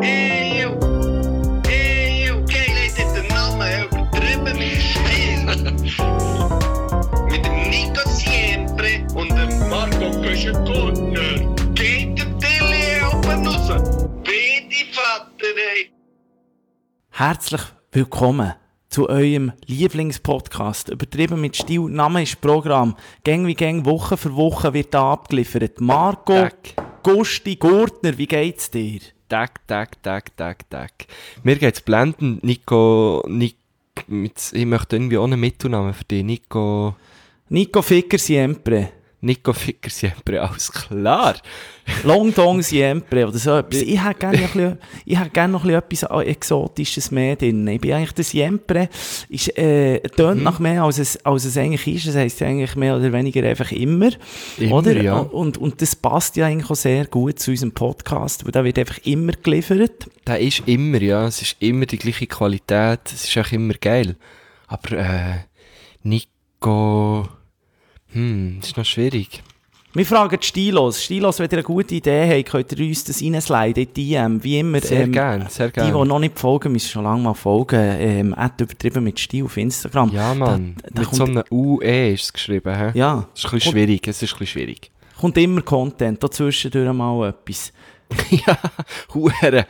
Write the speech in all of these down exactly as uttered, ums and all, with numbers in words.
Eeuw, eeuw, geil ist der Name, übertrieben mit Stil. Mit dem Nico Siempre und dem Marco Köschen-Gurtner. Geht der Tilly oben raus. Bitte Vater, ey. Herzlich willkommen zu eurem Lieblingspodcast. Übertrieben mit Stil, Name ist Programm. Gang wie Gang, Woche für Woche wird da abgeliefert. Marco, Tag. Gusti, Gurtner, wie geht's dir? Tag, Tag, Tag, Tag, Tag. Mir geht's blendend, Nico, Nick, mit, ich möchte irgendwie auch einen Mittelnamen für dich, Nico, Nico Ficker Siempre. Nico Ficker Siempre, alles klar. Long Dong Siempre oder so etwas. Ich hätte gerne noch, ein bisschen- ich hätte gerne noch ein bisschen etwas Exotisches mehr drin. Ich bin eigentlich der Siempre, ist, äh, tönt Mhm. nach mehr, als es, als es eigentlich ist. Das heisst ja eigentlich mehr oder weniger einfach immer. Immer, oder? ja. Und, und das passt ja eigentlich auch sehr gut zu unserem Podcast, weil da wird einfach immer geliefert. Der ist immer, ja, es ist immer die gleiche Qualität, es ist auch immer geil. Aber, äh, Nico, hm, das ist noch schwierig. Wir fragen die Stilos. Stilos, wenn ihr eine gute Idee habt, könnt ihr uns das reinsliden in die D M. Wie immer, Sehr ähm, gern, sehr die, gern. die noch nicht folgen, müssen schon lange mal folgen. Ähm, at übertrieben mit Stil auf Instagram. Ja, Mann, Da- da mit kommt- so einem U E ist es geschrieben, hä? Ja, Das ist ein bisschen schwierig, es ist ein bisschen schwierig. kommt immer Content, da zwischendurch mal etwas. Ja, Huere.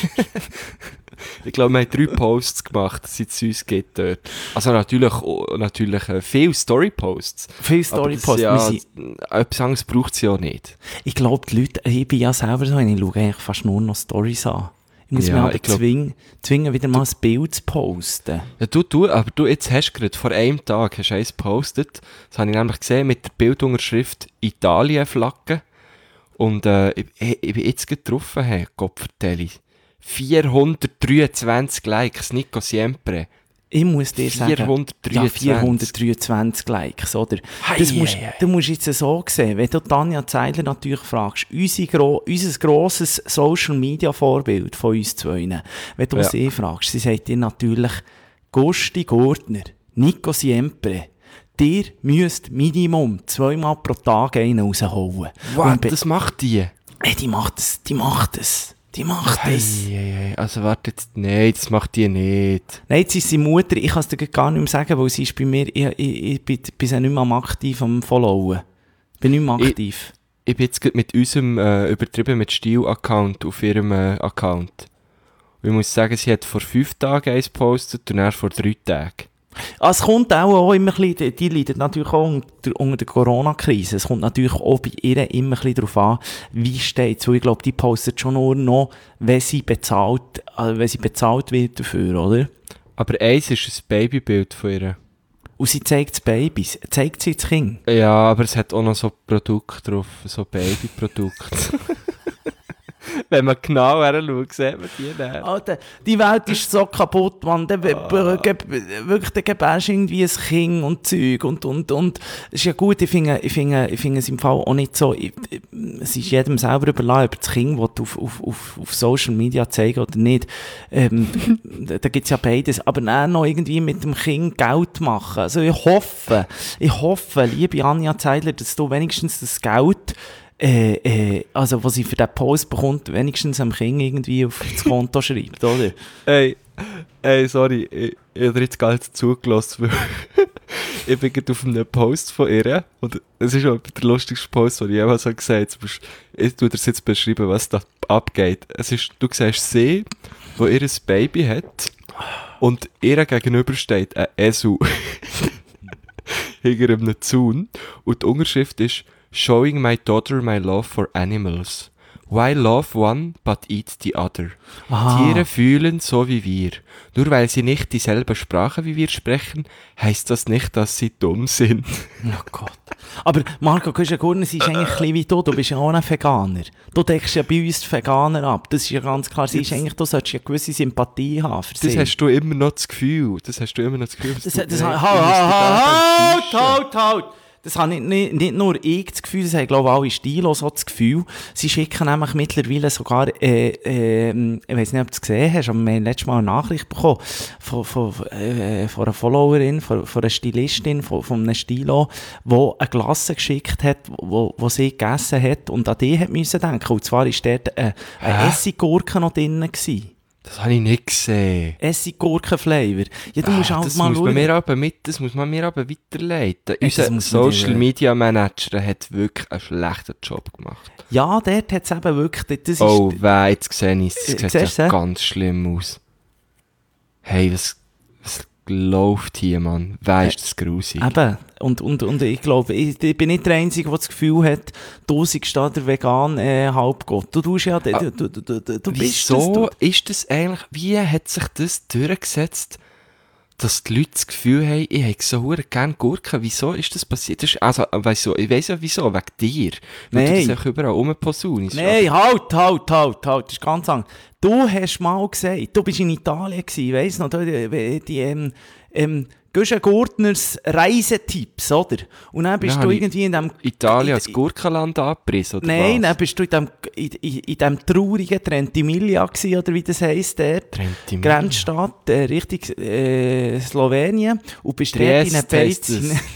Ich glaube, wir haben drei Posts gemacht, seit es uns geht dort. Also natürlich, oh, natürlich äh, viele Story-Posts. Viele Aber das, Storyposts. ja, wir sind- etwas anderes braucht es ja nicht. Ich glaube, die Leute, ich bin ja selber so, ich schaue eigentlich fast nur noch Stories an. Ich muss Ja, mich aber ich glaub- zwingen, zwingen, wieder mal ein Bild zu posten. Ja, du, du, aber du, jetzt hast du gerade vor einem Tag hast du eins gepostet. Das habe ich nämlich gesehen mit der Bildunterschrift Italien-Flagge. Und äh, ich, ich, ich bin jetzt getroffen, hey, Gott vertelle. vierhundertdreiundzwanzig Likes, Nico Siempre. Ich muss dir sagen, vierhundertdreiundzwanzig. ja, vierhundertdreiundzwanzig Likes, oder? Das Hei, musst, hei, hei. du musst jetzt so sehen, wenn du Tanja Zeidler natürlich fragst, unsere gro unser grosses Social-Media-Vorbild von uns zwei, wenn du Ja. sie fragst, sie sagt dir natürlich, Gusti Gurtner, Nico Siempre, dir müsst Minimum zweimal pro Tag einen rausholen. What, Und be- das macht die? Hey, die macht es, die macht es, die macht es. Hey, hey, hey. Also warte jetzt, nein, das macht die nicht. Nein, jetzt ist sie Mutter, ich kann es dir gar nicht mehr sagen, weil sie ist bei mir, ich, ich, ich bin, bin sie nicht mehr am aktiv am Followen. Ich bin nicht mehr Ich- aktiv. Ich bin jetzt gerade mit unserem äh, übertrieben mit Stil-Account auf ihrem äh, Account. Und ich muss sagen, sie hat vor fünf Tagen eins gepostet und dann vor drei Tagen. Ah, es kommt auch, auch immer ein bisschen, die leiden natürlich auch unter, unter der Corona-Krise. Es kommt natürlich auch bei ihr immer ein bisschen darauf an, wie steht es. Ich glaube, die postet schon nur noch, wenn sie bezahlt, also wenn sie bezahlt wird dafür, oder? Aber eins ist ein Babybild von ihr. Und sie zeigt das Baby, zeigt sie das Kind. Ja, aber es hat auch noch so Produkte drauf, so Babyprodukte. Wenn man genau heranschaut, sieht man die dann. Alter, die Welt ist so kaputt, man. Dann, be- be- ge- wirklich, dann gebärst du irgendwie ein Kind und Zeug und, und, und. Das ist ja gut, ich finde, ich finde, ich finde es im Fall auch nicht so, ich, ich, es ist jedem selber überlassen, ob das Kind will auf, auf, auf, auf Social Media zeigen oder nicht. Ähm, da da gibt es ja beides. Aber dann noch irgendwie mit dem Kind Geld machen. Also ich hoffe, ich hoffe, liebe Anja Zeidler, dass du wenigstens das Geld Äh, äh, also, was sie für den Post bekommt, wenigstens am Kind irgendwie auf das Konto schreibt, oder? Ey, ey, sorry, ich, ich habe dir jetzt gar nicht zugelassen, weil ich bin gerade auf einem Post von ihr und es ist auch der lustigste Post, den ich jemals habe gesehen habe. Ich tue dir das jetzt beschreiben, was da abgeht. Es ist, du siehst sie, die ihr ein Baby hat und ihr gegenüber steht ein Esel hinter einem Zaun und die Unterschrift ist Showing my daughter my love for animals. Why love one but eat the other? Ah. Tiere fühlen so wie wir. Nur weil sie nicht dieselbe Sprache wie wir sprechen, heißt das nicht, dass sie dumm sind. Oh Gott. Aber Marco Köschen-Gurtner, sie ist eigentlich ein bisschen wie du, du bist ja auch ein Veganer. Du deckst ja bei uns die Veganer ab. Das ist ja ganz klar, sie ist eigentlich, du solltest ja eine gewisse Sympathie haben für Das sie. hast du immer noch das Gefühl. Das hast du immer noch das Gefühl. Das, tut das, mir halt, leid, halt, du musst dich da halt, enttäuschen. halt, halt. das habe nicht, nicht, nicht nur ich das Gefühl, das haben, glaube ich, alle Stilos so das Gefühl. Sie schicken nämlich mittlerweile sogar, äh, äh, ich weiss nicht, ob du es gesehen hast, aber wir haben letztes Mal eine Nachricht bekommen von, von, äh, von einer Followerin, von, von einer Stilistin, von, von einem Stilo, die eine Glasse geschickt hat, wo, wo sie gegessen hat und an die hat müssen denken. Und zwar war dort eine, eine Essiggurke noch drin gewesen. Das habe ich nicht gesehen. Essiggurken-Flavor. Ja, du musst Ah, halt das mal muss schauen. man mir aber mit, das muss man mir aber weiterleiten. Ja, das Unser muss man Social dir- Media Manager hat wirklich einen schlechten Job gemacht. Ja, dort hat es eben wirklich, das ist... Oh, weh, jetzt sehe ich es. Äh, Das sieht siehst ja du? ganz schlimm aus. Hey, was, was läuft hier, Mann? Weh, ist das grusig. Eben, und, und, und ich glaube, ich, ich bin nicht der Einzige, der das Gefühl hat, du seist da der vegan äh, Halbgott. Du tust ja, du, du, du, du, du, du bist das, Wieso du, ist das eigentlich, wie hat sich das durchgesetzt, dass die Leute das Gefühl haben, ich hätte so verdammt gerne Gurken? Wieso ist das passiert? Das ist, also, weißt du, ich weiss ja wieso, wegen dir. Weil Nein. du das einfach überall rumposaunst. Nein, halt, halt, halt, halt, das ist ganz anders. Du hast mal gesagt, du bist in Italien gewesen, weiss noch, die, die ähm, ähm, Guschen Gurtners Reisetipps, oder? Und dann bist Ja, du habe ich irgendwie in dem... Italien in- als Gurkenland abgerissen, oder Nein, dann was? bist du in dem, in, in, in dem traurigen Trentimiglia gewesen, oder wie das heisst, dort. Trentimiglia. Grenzstadt, äh, Richtung äh, Slowenien. Und bist dort in einer Triest heisst Beiz... es.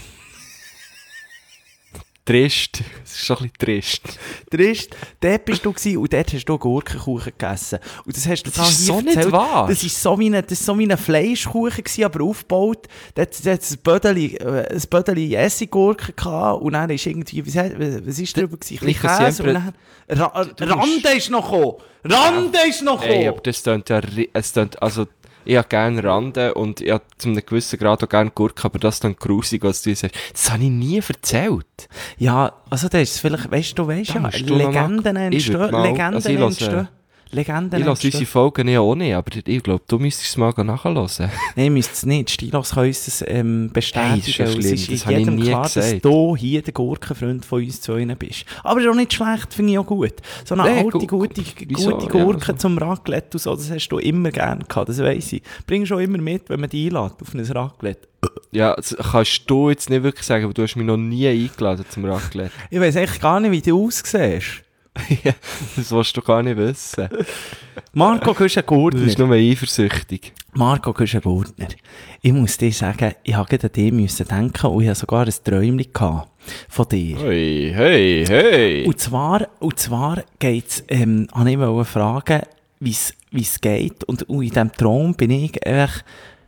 Trist. Es ist schon ein bisschen trist. Trist. Dort bist du gewesen und dort hast du Gurkenkuchen gegessen. Und das hast du Das da ist hier so nicht erzählt. wahr. Das ist so wie ein, das ist so wie ein Fleischkuchen gewesen, aber aufgebaut. Dort hat es ein Bödeli, äh, ein Bödeli Essiggurken gehabt und dann ist irgendwie, was, was ist drüber gewesen? Ein Ich bisschen kann Käse und sempre- dann... Ra Du Rande musst- ist noch gekommen! Rande ist noch Ey, gekommen! aber das tönt ja, ri- es tönt, also, ich habe gerne Rande und ich habe zu einem gewissen Grad auch gerne Gurke, aber das dann grusig, was du sagst. Das habe ich nie erzählt. Ja, also das ist vielleicht, weißt du, weißt Da ja, musst du noch Legenden nach- Ich würd entstehen, mal- Legenden also ich höre- entstehen. Legenden Ich lasse entstehen. unsere Folgen ja auch nicht, aber ich glaube, du müsstest es mal nachhören. Nein, müsst es nicht. Stilos können uns das ähm, bestätigen. Hey, das ist ja weil schlimm. Es ist Das in habe ich jedem nie klar, dass gesagt. du hier der Gurkenfreund von uns zwei bist. Aber ist auch nicht schlecht, finde ich auch gut. So eine Nee, alte, gu- gute, wieso? gute Ja, Gurke also. zum Raclette und so, das hast du immer gerne gehabt, das weiss ich. Bringst du auch immer mit, wenn man dich einlädt auf ein Raclette. Ja, das kannst du jetzt nicht wirklich sagen, aber du hast mich noch nie eingeladen zum Raclette. Ich weiss eigentlich gar nicht, wie du aussiehst. Ja, das willst du gar nicht wissen. Marco Güschen-Gurtner. Das ist nur eifersüchtig. Marco Güschen-Gurtner. Ich muss dir sagen, ich habe gerade an dich müssen denken und ich hatte sogar ein Träumchen gehabt von dir. Hey, hey, hey. Und zwar, und zwar geht's, ähm, habe ich wollte fragen, wie's, wie's geht. Und, und in diesem Traum bin ich einfach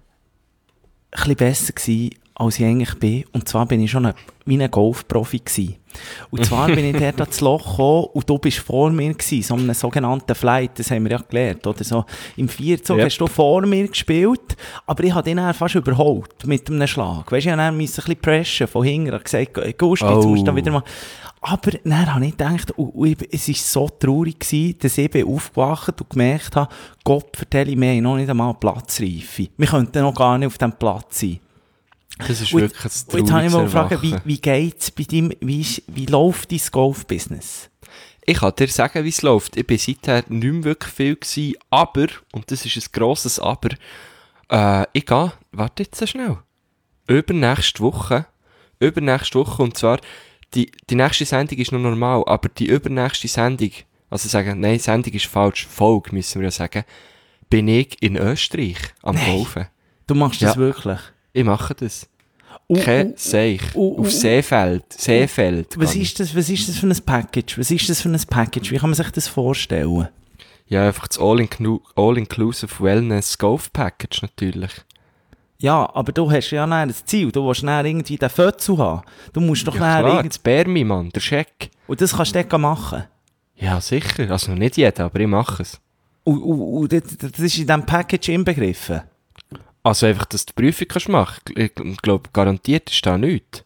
ein bisschen besser gewesen, als ich eigentlich bin. Und zwar bin ich schon ein, wie ein Golfprofi gewesen. Und zwar bin ich dort ans Loch gekommen und du bist vor mir gewesen, so einem sogenannten Flight, das haben wir ja gelernt, oder so. Im Vierzug Yep. hast du vor mir gespielt, aber ich habe dich dann fast überholt mit einem Schlag. Weißt du, ich musste dann ein bisschen pressen von hinten, ich habe gesagt, Gusti, jetzt Oh. musst du da wieder mal... Aber dann habe ich gedacht, und, und ich, es war so traurig gewesen, dass ich bin aufgewacht und gemerkt habe, Gott, vertelle ich mir noch nicht einmal Platzreife. Wir könnten noch gar nicht auf diesem Platz sein. Das ist Und- wirklich ein Und jetzt habe ich mal trauriges gefragt, wie, Erwachen. wie geht's bei deinem, wie, ist- wie läuft dein Golf-Business? Ich kann dir sagen, wie es läuft. Ich bin seither nicht mehr wirklich viel gewesen, aber, und das ist ein grosses Aber, äh, ich gehe, warte jetzt so schnell, übernächste Woche, übernächste Woche, und zwar, die, die nächste Sendung ist noch normal, aber die übernächste Sendung, also sagen, nein, Sendung ist falsch, Folge müssen wir ja sagen, bin ich in Österreich am Nein. Golfen. Du machst das Ja. wirklich? Ich mache das. Uh, Kein uh, Seich. uh, uh, Auf Seefeld. Seefeld. was gehe ich. ist das, was ist das für ein Package? Was ist das für ein Package? Wie kann man sich das vorstellen? Ja, einfach das All-Inclu- All-Inclusive Wellness Golf Package natürlich. Ja, aber du hast ja dann ein Ziel. Du willst dann irgendwie den Fötzel haben. Du musst doch Ja dann klar, irgend... das Bärmi, Mann, der Scheck. Und das kannst du dort machen. Ja, sicher. Also noch nicht jeder, aber ich mache es. Und, und, und das, das ist in diesem Package inbegriffen. Also einfach, dass du die Prüfung kannst machen. Ich glaube, garantiert ist da nichts.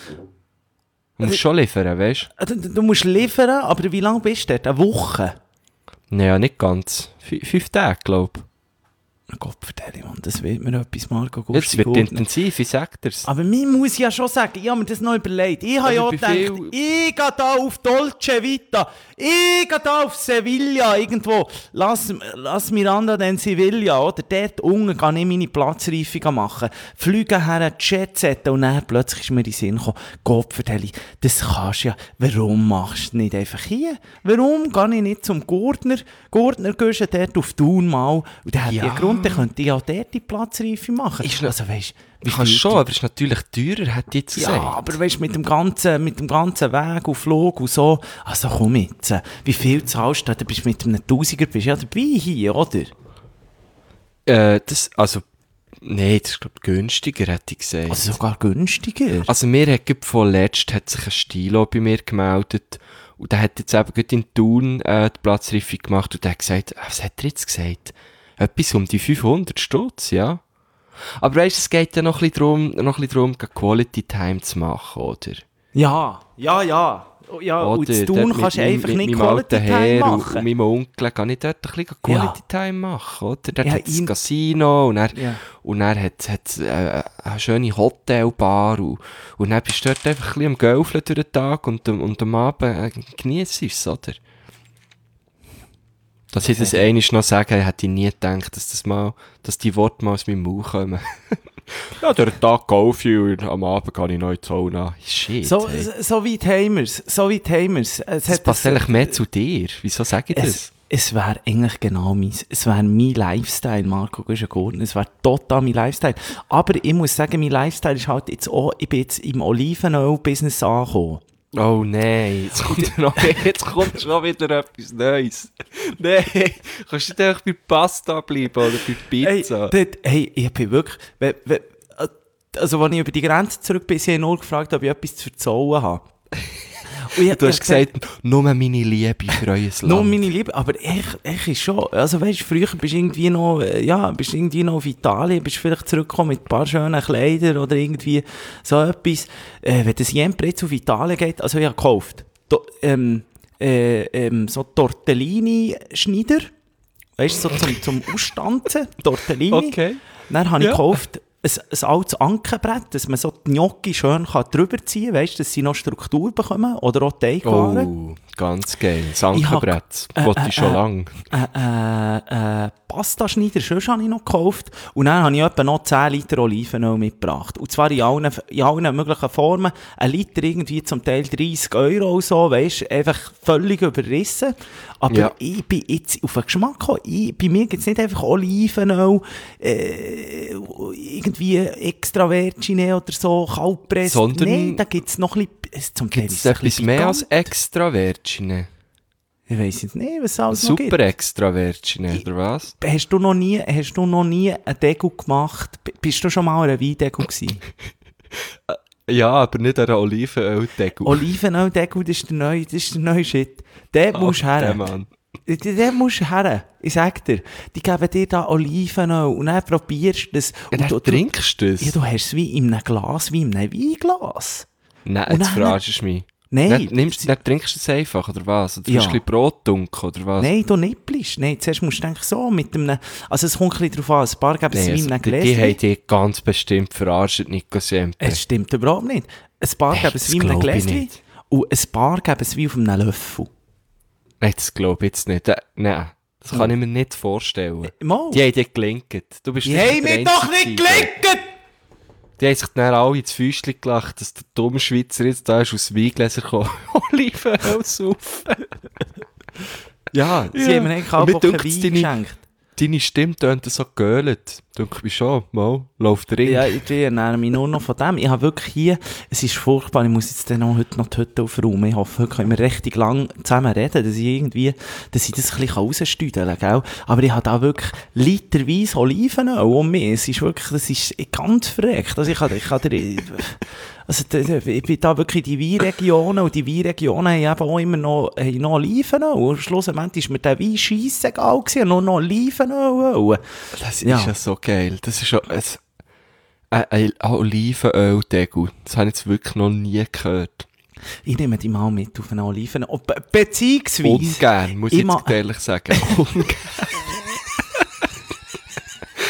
Du musst schon liefern, weißt Du, du du musst liefern, aber wie lange bist du dort? Eine Woche? du? Naja, nicht ganz. F fünf Tage, glaube ich. Gott vertelle, Mann, das wird mir etwas, Marco Gusti. Jetzt wird Gurtner. intensiv, ich sag dir's. Aber mir muss ja schon sagen, ich habe mir das noch überlegt. Ich habe ja Aber gedacht, bei viel- ich gehe da auf Dolce Vita, ich gehe da auf Sevilla irgendwo. Lass, lass Miranda den Sevilla, oder? Dort unten kann ich meine Platzreifung machen. Fliegen her, Jet setten und dann plötzlich ist mir in den Sinn gekommen, Gott vertelle, das kannst du ja. Warum machst du nicht einfach hier? Warum gehe ich nicht zum Gurtner? Gurtner gehst du dort auf Thun mal und dann Ja. hätte ich einen Grund, dann könnte ich auch dort die Platzreife machen. Ist noch- also weißt Ich kann schon, aber es ist natürlich teurer, hat die jetzt ja, gesagt. aber weißt du, mit dem ganzen, mit dem ganzen Weg und Flug und so, also komm jetzt, wie viel zahlst du? Da bist du mit einem Tausiger bist du ja dabei hier, oder? Äh, das, also, nee, das ist, glaube ich, günstiger, hätte ich gesagt. Also sogar günstiger. Also mir hat gerade vorletzt hat sich ein Stilo bei mir gemeldet und der hat jetzt eben gerade in Thun äh, die Platzreifung gemacht und der hat gesagt, ah, was hat er jetzt gesagt? Etwas um die fünfhundert Stutz, ja. Aber weißt du, es geht ja noch ein bisschen darum, noch ein bisschen darum, Quality Time zu machen, oder? Ja, ja, ja. Ja, und Oder zu dort tun mit kannst du meinem- einfach mit nicht meinem Quality alten Time Herr und- machen. Und meinem Onkel kann ich dort ein bisschen Quality Time machen, oder? Dort Ja, hat es ihm- ein Casino und dann, Ja. und dann hat es äh, eine schöne Hotelbar und, und dann bist du dort einfach ein bisschen am Gaufeln durch den Tag und, am- und am Abend äh, genießt es, oder? Dass ich das einmal noch sage, hätte ich nie gedacht, dass, das mal, dass die Worte mal aus meinem Mund kommen. Ja, durch den Tag kaufe ich und am Abend gehe ich noch in die Sauna. Shit, So, hey. so, so weit haben wir's. So weit haben wir's. Es Das hat passt das- eigentlich mehr zu dir. Wieso sage ich das? Es, es wäre eigentlich genau mein, es wäre mein Lifestyle, Marco Guschen-Gurtner. Es wäre total mein Lifestyle. Aber ich muss sagen, mein Lifestyle ist halt jetzt auch, ich bin jetzt im Olivenöl-Business angekommen. Oh nein, jetzt kommt, noch, jetzt kommt schon wieder etwas Neues. Nein, kannst du nicht einfach bei Pasta bleiben oder bei Pizza? Hey, dort, hey, ich bin wirklich, we, we, also als ich über die Grenze zurück bin, sie haben nur gefragt, ob ich etwas zu verzollen habe. Und ich, Du hast gesagt, nur meine Liebe für euer Land. nur meine Liebe, aber echt, echt ist schon, also weißt du, früher bist du irgendwie noch, äh, ja, bist du irgendwie noch auf Italien, bist vielleicht zurückgekommen mit ein paar schönen Kleidern oder irgendwie so etwas. Äh, wenn das Jemper jetzt auf Italien geht, also ich habe gekauft, Do, ähm, äh, ähm, so Tortellini-Schneider, weißt du, so zum, zum Ausstanzen, Tortellini. Okay. Dann habe ich Ja. gekauft, ein, ein altes Ankenbrett, dass man so die Gnocchi schön kann drüber ziehen kann, weißt du, dass sie noch Struktur bekommen oder auch Teigwaren. Oh, ganz geil. Das Ankerbrett. Ich hab- Wollte äh, ich schon äh, lange. Äh, äh, äh, Pastaschneider, sonst habe ich noch gekauft. Und dann habe ich etwa noch zehn Liter Olivenöl mitgebracht. Und zwar in allen, in allen möglichen Formen. Ein Liter irgendwie zum Teil dreißig Euro oder so, weisst du, einfach völlig überrissen. Aber Ja. ich bin jetzt auf den Geschmack gekommen. Ich, bei mir gibt es nicht einfach Olivenöl, äh, irgendwie extra Virgine oder so, kaltpresst. Sondern- Nein, da gibt es noch ein bisschen, zum Teil Gibt ist es es ein etwas bisschen mehr als pikant. extra Virgine? Ich weiss jetzt nicht, was es alles noch gibt. Super extra Virgine, oder was? Hast du noch nie, hast du noch nie einen Degu gemacht? B- Bist du schon mal an einer Weindegu gewesen? Ja, aber nicht an einer Olivenöl-Deckel. Olivenöl-Degu, das ist der neue, das ist der neue Shit. Dort musst du der her. Mann. Dort dort musst du her. Ich sag dir, die geben dir da Olivenöl und dann probierst du das. Ja, und dann du, trinkst du das? Ja, du hast es wie in einem Glas, wie in einem Weinglas. Nein, Und jetzt dann- fragst du mich. Nein, Dann, nimmst, dann trinkst du es einfach, oder was? Oder Ja. ja. ein bisschen Brot dunkel, oder was? Nein, du nippelst. Nein, zuerst musst du denken, so, mit einem, also es kommt ein bisschen darauf an, ein paar geben es Nee, wie in also, einem die, die Gläschen. haben dich ganz bestimmt verarscht, Nico Semper. Es stimmt überhaupt nicht. Ein paar Echt, geben es das wie in einem glaub ich Gläschen nicht. und ein paar geben es wie auf einem Löffel. Nein, das glaube ich jetzt nicht. Äh, Nein, das kann ich mir nicht vorstellen. Mal. Die haben dir gelinkt. Du bist Die sicher haben der mir doch Einzige nicht gewesen. gelinkt! Die haben sich dann alle ins Füßchen gelacht, dass der dumme Schweizer jetzt da ist aus Weingläser gekommen. Olivenöl saufen. Ja, Sie haben mir eigentlich auch Und mir Bock Wein dunkt's, deine, geschenkt. deine Stimme tönt so gegölt. Denke ich schon, mal, läuft der Ring. Ja, ich ernähre mich nur noch von dem. Ich habe wirklich hier, es ist furchtbar, ich muss jetzt dann auch heute noch die Hütte aufräumen. Ich hoffe, heute können wir richtig lang zusammen reden, dass ich irgendwie, dass ich das ein bisschen rausstüdeln kann, gell? Aber ich habe da wirklich literweise Olivenöl um mich. Es ist wirklich, das ist ganz verreckt. Also ich kann, ich kann dir, also ich bin da wirklich die Weinregionen und die Weinregionen haben eben auch immer noch, haben noch Olivenöl. Und schlussendlich ist mir der Wein scheissegal gewesen, nur noch Olivenöl. Das Ja. ist ja so geil. Das ist schon ein, ein, ein Olivenöl-Degel. Das habe ich jetzt wirklich noch nie gehört. Ich nehme die mal mit auf eine Oliven. Oh, be beziehungsweise... Ungern, muss ich Immer- jetzt ehrlich sagen. Ungern.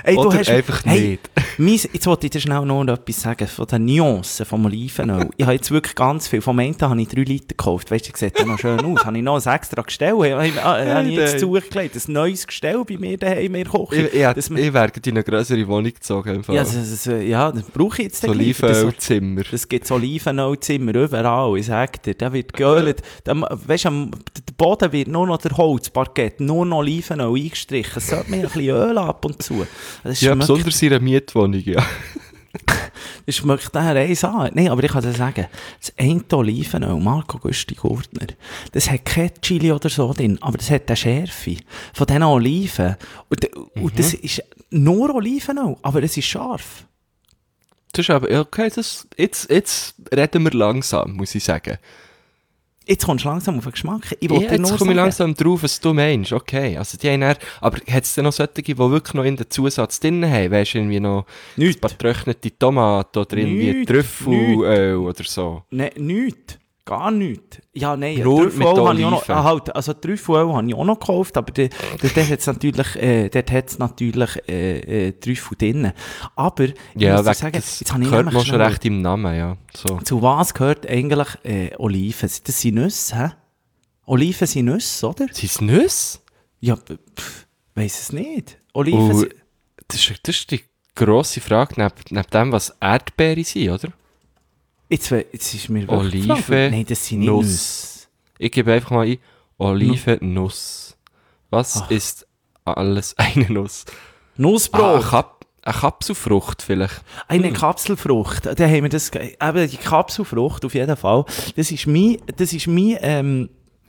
Ey, du Oder hast, einfach hey, nicht. Mein, jetzt wollte ich dir schnell noch etwas sagen von den Nuancen vom Olivenöl. Ich habe jetzt wirklich ganz viel. Vom einen habe ich drei Liter gekauft. Weißt du, das sieht ja noch schön aus. Habe ich noch ein extra Gestell. Habe ich, habe ich jetzt zugelegt. Ein neues Gestell bei mir daheim in der Küche. Ich, ich, ich wäre in eine grössere Wohnung gezogen. Ja, das, das, ja, das brauche ich jetzt so Olivenölzimmer. Es gibt so Olivenölzimmer überall. Ich sage dir, da wird geölt. Da, weißt du, der Boden wird nur noch der Holzparkett, nur noch Olivenöl eingestrichen. Es sollte mir ein bisschen Öl ab und zu. Das Ja, schmeckt, besonders in einer Mietwohnung, ja. das schmeckt daher eins an. Nein, aber ich kann dir sagen, das eine Olivenöl, Marco Gusti Gurtner, das hat kein Chili oder so drin, aber das hat eine Schärfe von diesen Oliven. Und, mhm. und das ist nur Olivenöl, aber es ist scharf. Das ist aber, okay, das, jetzt, jetzt reden wir langsam, muss ich sagen. Jetzt kommst du langsam auf den Geschmack. Ich ja, jetzt komme sagen. ich langsam drauf, was du meinst. Okay, also die haben dann, aber hat es denn noch solche, die wirklich noch in den Zusatz drin haben? Weißt du, irgendwie noch Nicht. ein paar getrocknete Tomaten oder irgendwie Nicht. Trüffelöl oder so? Nein, nichts. Gar nichts. Ja, nein, Nur Trüffelöl mit habe ich auch noch, Oliven. ah, halt, also Trüffelöl habe ich auch noch gekauft, aber dort, dort hat es natürlich, äh, dort hat's natürlich äh, äh, Trüffel drin. Aber, ich Ja, muss dir weg, sagen, das jetzt habe ich hört nämlich man schon schnell- recht im Namen, ja. So. Zu was gehört eigentlich äh, Oliven? Das sind Nüsse, hä? Oliven sind Nüsse, oder? Sind es Nüsse? Ja, pff, weiss es nicht. Oliven Und sind... das, ist, das ist die grosse Frage, neben, neben dem, was Erdbeere sind, oder? Jetzt, we- jetzt ist mir wirklich die Oliven, Frage. Nein, das sind nicht Nuss. Nüsse. Ich gebe einfach mal ein, Oliven, Nuss. Was Ach. ist alles eine Nuss? Ah, Nussbrot. eine, Kap eine Kapselfrucht vielleicht. Eine Kapselfrucht, da haben wir das, ge- eben die Kapselfrucht auf jeden Fall, das ist mein, das ist mein, ähm,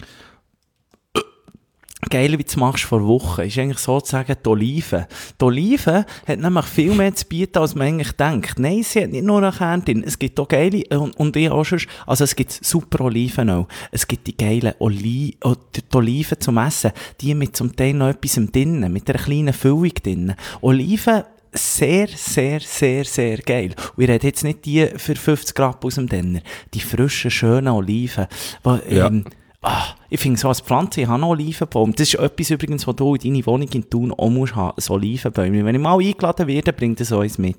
geil, wie du es machst vor Wochen, ist eigentlich sozusagen die Olive. Die Olive hat nämlich viel mehr zu bieten, als man eigentlich denkt. Nein, sie hat nicht nur eine Kern drin, es gibt auch geile, und, und ich auch schon, also es gibt super Oliven auch. Es gibt die geilen Oli oh, die, die Oliven zum Essen, die mit zum Teil noch etwas drinnen, mit einer kleinen Füllung drinnen. Oliven, sehr, sehr, sehr, sehr geil. Und ich rede jetzt nicht die für fünfzig Grad aus dem Denner. Die frischen, schönen Oliven. Wo, Ja. ähm, ah, ich finde so als Pflanze, ich habe noch Olivenbaum. Das ist etwas übrigens, was du in deine Wohnung in Thun auch musst haben, ein Olivenbäumchen. Wenn ich mal eingeladen werde, bringt das eins mit.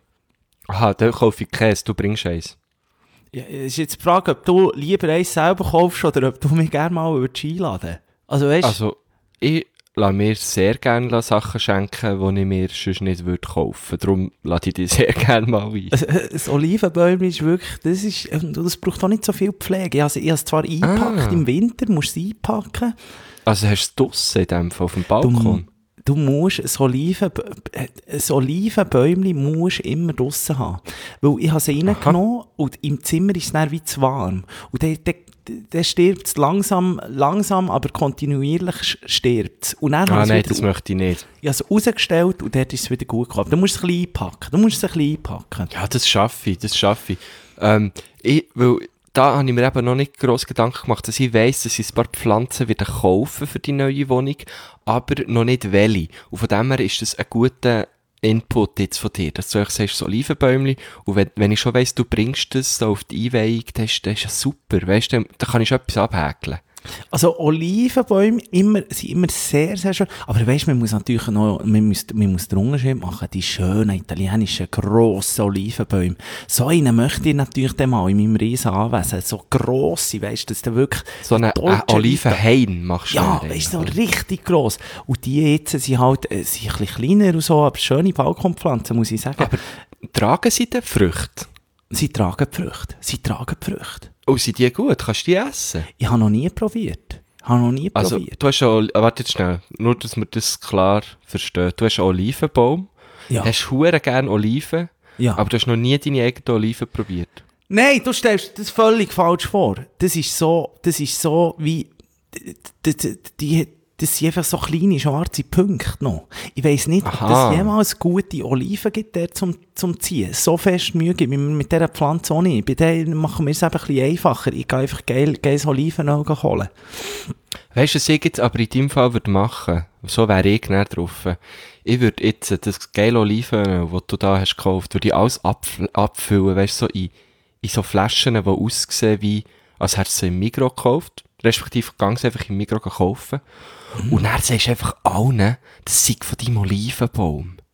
Aha, da kaufe ich Käse, du bringst eins. Ja, es ist jetzt die Frage, ob du lieber eins selber kaufst oder ob du mich gerne mal einladen würdest. Also weißt, Also, ich lasse mir sehr gerne Sachen schenken, die ich mir sonst nicht würde kaufen würde. Darum lade ich dich sehr gerne mal ein. ein Olivenbäumchen ist wirklich, das ist, und das braucht auch nicht so viel Pflege. Also ich habe es zwar eingepackt, Ah. im Winter musst du es einpacken. Also hast du es draussen in dem Fall auf dem Balkon? Du, du musst ein, Oliven, ein Olivenbäumchen musst immer draussen haben. Weil ich habe es reingenommen und im Zimmer ist es dann wie zu warm. Und dann, dann, dann stirbt es langsam, langsam, aber kontinuierlich stirbt es. Und dann habe Ah ich es nein, wieder- das möchte ich nicht. ich habe es rausgestellt und dort ist es wieder gut gekommen. Du musst es ein bisschen einpacken. Du musst es ein bisschen einpacken. Ja, das schaffe ich, das schaffe ich. Ähm, ich, weil da habe ich mir eben noch nicht gross Gedanken gemacht, dass ich weiss, dass ich ein paar Pflanzen wieder kaufen für die neue Wohnung, aber noch nicht welche. Und von dem her ist das ein guter Input jetzt von dir, dass du euch sagst, so Olivenbäumchen, und wenn, wenn ich schon weiss, du bringst das so auf die Einweihung, dann ist das ist ja super, weißt du, dann kann ich schon etwas abhäkeln. Also Olivenbäume immer, sind immer sehr, sehr schön. Aber weisst, man muss natürlich noch, man muss, man muss den Unterschied machen, die schönen italienischen, grossen Olivenbäume. So einen möchte ich natürlich dann mal in meinem riesen Anwesen. So grosse, weisst du, dass der wirklich... So einen Dolce äh, Olivenhain machst du Ja, dann, weisst du, so oder? richtig gross. Und die jetzt sind halt, äh, sind ein bisschen kleiner und so, aber schöne Balkonpflanzen, muss ich sagen. Aber tragen sie denn Früchte? Sie tragen die Früchte. Sie tragen die Früchte. Oh, sind die gut? Kannst du die essen? Ich habe noch nie probiert. Ich habe noch nie Also, probiert. du hast schon, warte jetzt schnell, nur, dass wir das klar verstehen. Du hast einen Olivenbaum, Ja. hast hure gerne Oliven, Ja. aber du hast noch nie deine eigenen Oliven probiert. Nein, du stellst das völlig falsch vor. Das ist so, das ist so wie, die, die, die, das sind einfach so kleine schwarze Punkte noch. Ich weiss nicht, ob Aha. es jemals gute Oliven gibt, der zum, zum Ziehen. So fest Mühe gibt mir mit dieser Pflanze auch nicht. Bei denen machen wir es einfach ein bisschen einfacher. Ich gehe einfach geil, geiles Olivenöl holen. Weißt du, was ich jetzt aber in deinem Fall würde machen? So wäre ich näher drauf. Ich würde jetzt das geile Olivenöl, das du da hast gekauft, würde ich alles abf- abfüllen, weißt du, so in, in so Flaschen, die aussehen wie, als hättest du sie im Migros gekauft. Respektive gang sie einfach im Migros kaufen. Und dann sagst du einfach allen, das sei von deinem Olivenbaum.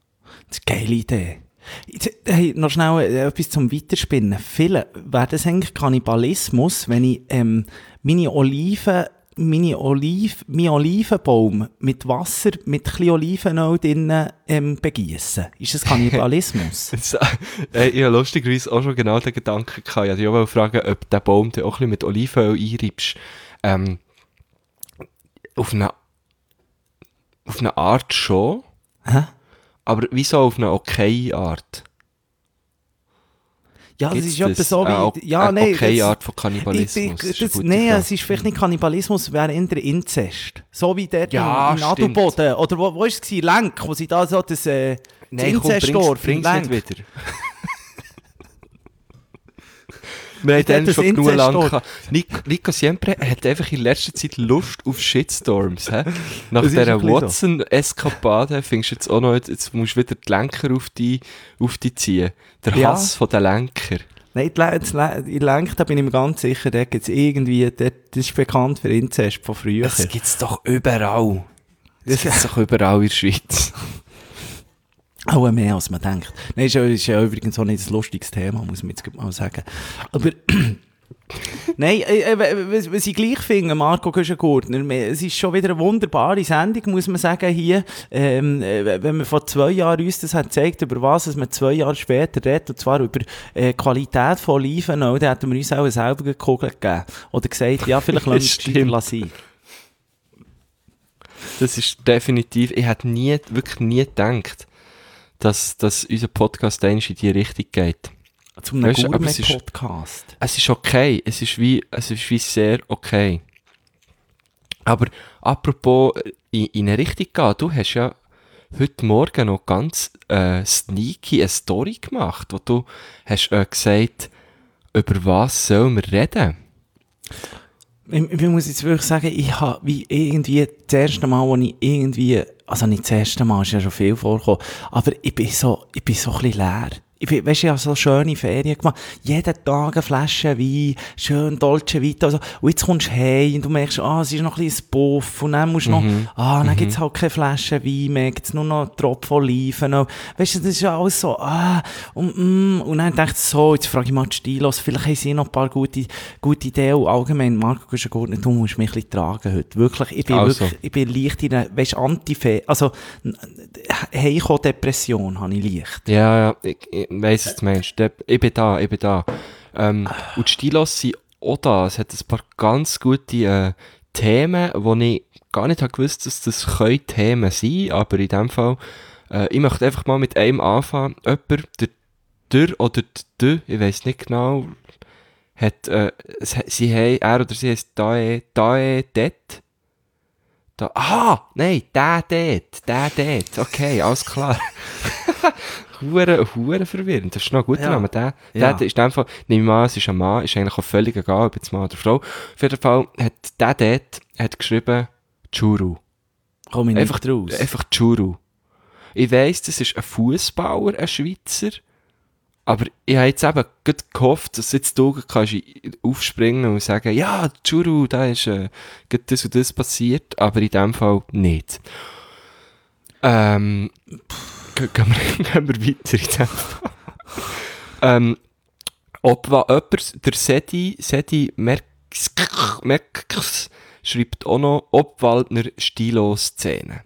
Das ist eine geile Idee. Jetzt, hey, noch schnell äh, etwas zum Weiterspinnen. Viele wäre das eigentlich Kannibalismus, wenn ich ähm, meine Oliven, meine Oliv, meinen Olivenbaum mit Wasser, mit ein bisschen Olivenöl drinnen ähm, begießen. Ist das Kannibalismus? Das, äh, ich habe lustigerweise auch schon genau den Gedanken gehabt. Ich wollte auch fragen, ob der Baum dann auch ein bisschen mit Olivenöl einreibst. Ähm, auf eine, auf eine Art schon. Hä? Aber wieso auf eine okaye Art? Ja, das Gibt's ist etwa das? so wie... Eine, ja, eine nein, okaye das- Art von Kannibalismus? Ich, Das ich, ist eine das, gute nein, Frage. es ist vielleicht nicht Kannibalismus, es wäre eher Inzest. So wie dort Ja, im, im stimmt. Adelboden. Oder wo, wo war es? gewesen? Lenk, wo sie da so das, äh, das Nein, komm, bring's, Inzestdorf bring's in nicht Lenk. wieder. Wir haben Dort dann das schon genug lang Inzestdorf. gehabt. Nico, Nico Siempre hat einfach in letzter Zeit Lust auf Shitstorms. He? Nach Das ist dieser ein bisschen so. Watson-Eskapade findest du jetzt auch noch, jetzt musst du wieder die Lenker auf die, auf die ziehen. Der Ja. Hass von den Lenker. Nein, die Le- das Le- in Lenk, da bin ich mir ganz sicher, da gibt es irgendwie, dort, das ist bekannt für Inzest von früher. Das gibt's doch überall. Das gibt's doch überall in der Schweiz. Auch mehr als man denkt. Nein, ist ja, ist ja übrigens auch nicht ein lustiges Thema, muss man jetzt gerade mal sagen. Aber, nein, äh, äh, was, was ich gleich finde, Marco Güschen-Gurtner, es ist schon wieder eine wunderbare Sendung, muss man sagen, hier. Ähm, äh, wenn man vor zwei Jahren uns das hat gezeigt, über was dass man zwei Jahre später redet, und zwar über äh, Qualität von Olivenöl, dann hätten wir uns auch selber eine Kugel gegeben. Oder gesagt, ja, vielleicht lassen wir es Stimmt. gescheiter sein. Das ist definitiv, ich hätte nie, wirklich nie gedacht, dass, dass unser Podcast eigentlich in die Richtung geht. Zu einem Weißt du, aber es ist- Gourmet-Podcast. Es ist okay, es ist wie, es ist wie sehr okay. Aber apropos in, in eine Richtung gehen, du hast ja heute Morgen noch ganz äh, sneaky eine Story gemacht, wo du hast äh, gesagt, über was sollen wir reden? Ich, ich muss jetzt wirklich sagen, ich habe wie irgendwie das erste Mal, wo ich irgendwie, also nicht das erste Mal, ist ja schon viel vorgekommen, aber ich bin so, ich bin so ein bisschen leer. Ich bin, weißt du, ich habe so schöne Ferien gemacht. Jeden Tag eine Flasche Wein, schön Dolce Vita. Also, und jetzt kommst du heim und du merkst, ah, es ist noch ein bisschen ein Buff. Und dann musst du noch, ah, dann gibt's halt keine Flasche Wein mehr, gibt's nur noch einen Tropfen Oliven. Und, weißt du, das ist ja alles so, ah, und, mm, und dann dachte ich so, jetzt frage ich mal die Stilos, vielleicht haben sie noch ein paar gute, gute Ideen. Und allgemein, Marco Güschen-Gurtner, du musst mich ein bisschen tragen heute. Wirklich, ich bin Also. wirklich, ich bin leicht in einer, weißt du, Antife, also, Heiko-Depression habe ich leicht. Ja, ja, ich, ich weiss, was du meinst. Der- Ich bin da, ich bin da. Ähm, und die Stilos sind auch da. Es hat ein paar ganz gute äh, Themen, wo ich gar nicht habe gewusst, dass das können Themen sein, aber in dem Fall, äh, ich möchte einfach mal mit einem anfangen. Jemand, der, der oder der, ich weiss nicht genau, hat, äh, es, sie haben, er oder sie heisst Dae, Dae Det. Da, aha, nein, der dort, der dort, okay, alles klar. Hure, hure verwirrend, das ist noch ein guter Ja. Name. Der, Ja. der ist in dem Fall, nehme ich mal, es ist ein Mann, ist eigentlich auch völlig egal, ob jetzt Mann oder Frau. Auf jeden Fall hat der dort hat geschrieben, Churu. Komme ich Einfach, nicht raus. einfach Churu. Ich weiss, das ist ein Fußballer, ein Schweizer. Aber ich habe jetzt eben gerade gehofft, dass jetzt du kannst aufspringen und sagen, ja, Churu, da ist äh, gerade das und das passiert, aber in dem Fall nicht. Ähm, ge- gehen wir, gehen wir weiter in dem Fall. ähm, ob wa- jemand, der Sedi, Sedi Merks, Merks schreibt auch noch Obwaldner Stilo-Szene.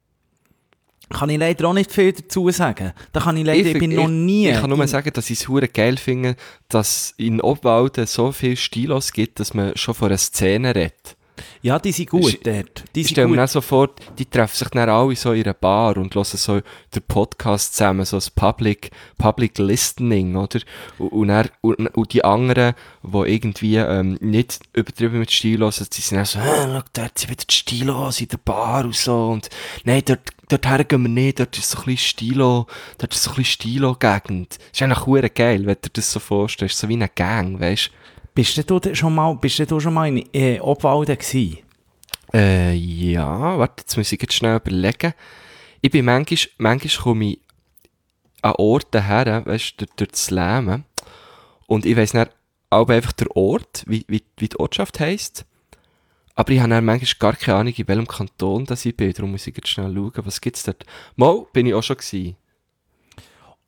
Kann ich leider auch nicht viel dazu sagen. Da kann ich leider, ich, bin ich, noch nie... Ich kann nur in- sagen, dass ich es hure geil finde, dass in Obwalden so viele Stilos gibt, dass man schon von einer Szene redet. Ja, die sind gut Ich- dort. Die Ich sind stelle mir gut. dann so vor, die treffen sich dann alle so in einer Bar und hören so den Podcast zusammen, so das Public, Public Listening, oder? Und, und, dann, und, und die anderen, die irgendwie ähm, nicht übertrieben mit Stilos sind, die sind dann so, ah, schau, dort sind wieder die Stilos in der Bar und so, und nein, dort, dorthin gehen wir nicht, dort ist so ein bisschen Stilo, dort ist so ein bisschen Stilo-Gegend. Das ist eigentlich hure geil, wenn du dir das so vorstellst, so wie eine Gang, weißt du? Bist du da schon mal, bist du da schon mal in äh, Obwalden gewesen? Äh, ja, warte, jetzt muss ich jetzt schnell überlegen. Ich bin manchmal, manchmal komme ich an Orte her, weißt du, durch, durch das Lähmen. Und ich weiss dann auch einfach der Ort, wie, wie, wie die Ortschaft heisst. Aber ich habe dann manchmal gar keine Ahnung, in welchem Kanton das ich bin. Darum muss ich jetzt schnell schauen, was gibt's dort. Mal bin ich auch schon gewesen.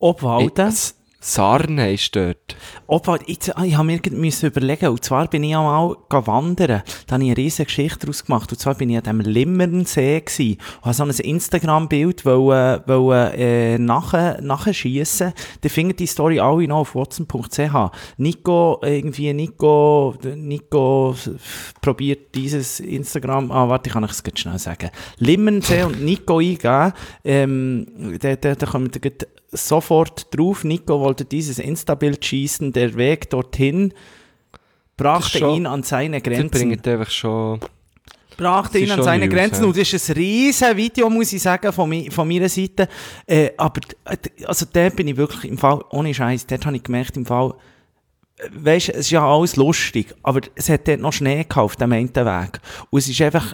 Obwalden. S- Sarne ist dort. Obwalden, jetzt, ah, ich habe mir gerade müssen überlegen, und zwar bin ich einmal wandern, da habe ich eine riesige Geschichte daraus gemacht, und zwar bin ich an dem Limmernsee gsi und habe so ein Instagram-Bild wollen, wollen, äh, nachher, nachschiessen. Da findet die Story alle noch auf watson punkt c h. Nico, irgendwie, Nico, Nico probiert dieses Instagram, ah, warte, ich kann es jetzt schnell sagen. Limmernsee und Nico eingeben, ähm, da, da, da kommen wir gleich sofort drauf. Nico wollte dieses Insta-Bild schießen, der Weg dorthin brachte schon, ihn an seine Die Grenzen. bringen einfach schon... Brachte ihn an schon seine News, Grenzen ja. und das ist ein riesen Video, muss ich sagen, von, mi, von meiner Seite. Äh, aber, also dort bin ich wirklich im Fall, ohne Scheiß, dort habe ich gemerkt, im Fall, weisst, es ist ja alles lustig, aber es hat dort noch Schnee gehabt auf dem einen Weg. Und es ist einfach,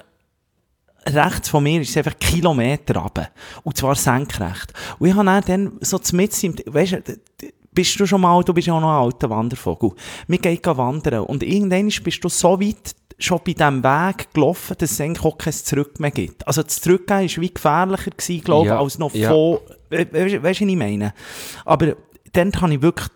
rechts von mir ist es einfach Kilometer runter. Und zwar senkrecht. Und ich habe dann, dann so mitten im, weisst du, bist du schon mal, du bist ja auch noch ein alter Wandervogel. Wir gehen wandern und irgendwann bist du so weit schon bei diesem Weg gelaufen, dass es eigentlich auch kein Zurück mehr gibt. Also das Zurückgehen war wie gefährlicher gewesen, glaube ich, Ja, als noch ja. von, we, we, weißt du, was ich meine? Aber dann habe ich wirklich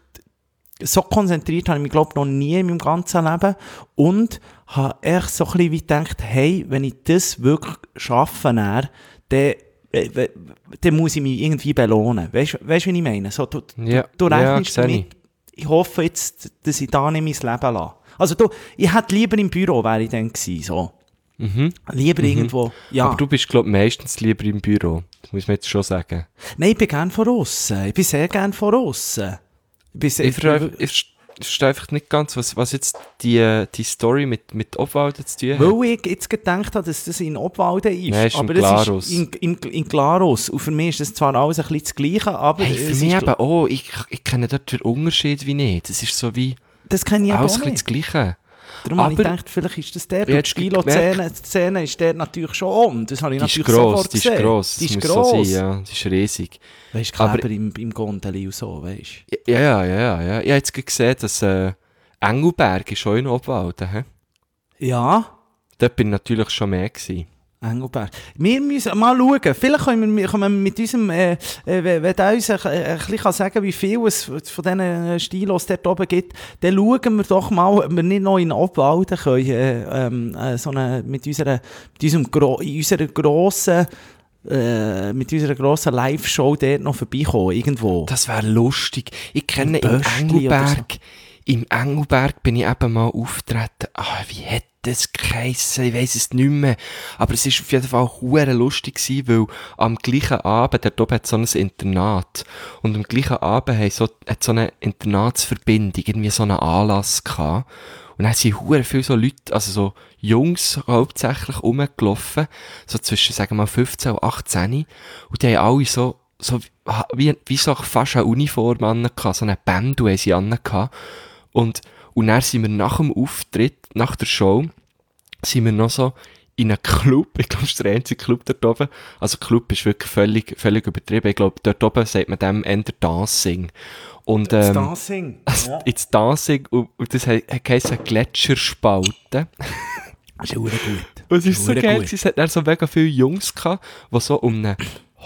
so konzentriert, habe ich mich, glaube ich, noch nie in meinem ganzen Leben und habe echt so ein bisschen wie gedacht, hey, wenn ich das wirklich schaffe, dann, dann, äh, dann muss ich mich irgendwie belohnen. Weißt du, weißt, wie ich meine? So, du, Ja, du, du ja, rechnest sehe damit, ich hoffe jetzt, dass ich da nicht mein Leben lasse. Also du, ich hätte lieber im Büro, wäre ich dann gewesen, so. Mhm. Lieber Mhm. irgendwo, ja. Aber du bist, glaube ich, meistens lieber im Büro. Das muss man jetzt schon sagen. Nein, ich bin gerne von aussen. Ich bin sehr gerne von aussen. Ich bin sehr, Ich verstehe, ich verstehe einfach nicht ganz, was, was jetzt die, die Story mit, mit Obwalden zu tun hat. Weil ich jetzt gedacht habe, dass das in Obwalden ist. Nein, ist in aber Glarus. das ist in, in, in Glarus. Und für mich ist das zwar alles ein bisschen das Gleiche, aber Hey, für es mich ist, eben auch. Ich, ich kenne dort den Unterschied wie nicht. Das ist so wie das kenne ich eben alles auch ein bisschen nicht. das Gleiche. Darum habe ich aber- gedacht, vielleicht ist das der. Ja, Und die Stilo-Szene Szene ist der natürlich schon on. Das habe ich Die ist natürlich gross, sofort die ist gesehen. gross. Die Das ist muss gross. so sein, ja. Die ist riesig. Weißt du, Aber- Kleber im, im Gondeli und so, weißt du. Ja, ja, ja, ja. ja. Ich habe jetzt gesehen, dass äh, Engelberg ist auch in Obwalden. He? Ja. Dort bin ich natürlich schon mehr gewesen. Engelberg. Wir müssen mal schauen. Vielleicht können wir, können wir mit unserem, äh, äh, wenn der uns ein, äh, ein bisschen sagen kann, wie viel es von diesen Stilos dort oben gibt, dann schauen wir doch mal, ob wir nicht noch in Obwalden können, äh, ähm, äh, so eine, mit unserer, mit unserem gro in unserer grossen, äh, mit unserer grossen Live-Show dort noch vorbeikommen, irgendwo. Das wäre lustig. Ich kenne Im im Böschli oder Engelberg, im Engelberg bin ich eben mal aufgetreten. Ah, wie hat das geheissen? Ich weiss es nicht mehr. Aber es war auf jeden Fall hure lustig gewesen, weil am gleichen Abend, dort oben hat so ein Internat. Und am gleichen Abend hat so, hat so eine Internatsverbindung, irgendwie so einen Anlass gehabt. Und dann sind hure viele so Leute, also so Jungs hauptsächlich rumgelaufen, so zwischen, sagen wir mal, fünfzehn und achtzehn. Und die haben alle so, so wie, wie so fast eine Uniform an, so eine Band haben sie an. Und, und dann sind wir nach dem Auftritt, nach der Show, sind wir noch so in einem Club, ich glaube, das ist der einzige Club dort oben. Also Club ist wirklich völlig, völlig übertrieben. Ich glaube, dort oben sagt man dem eher Dancing. Und, Das ähm, Dancing. Ja. ins Dancing, und, und das hat geheißen Gletscherspalte. Das ist ja verdammt gut. Und es ist so Hure geil, gut. es hat dann so mega viele Jungs gehabt, die so um einen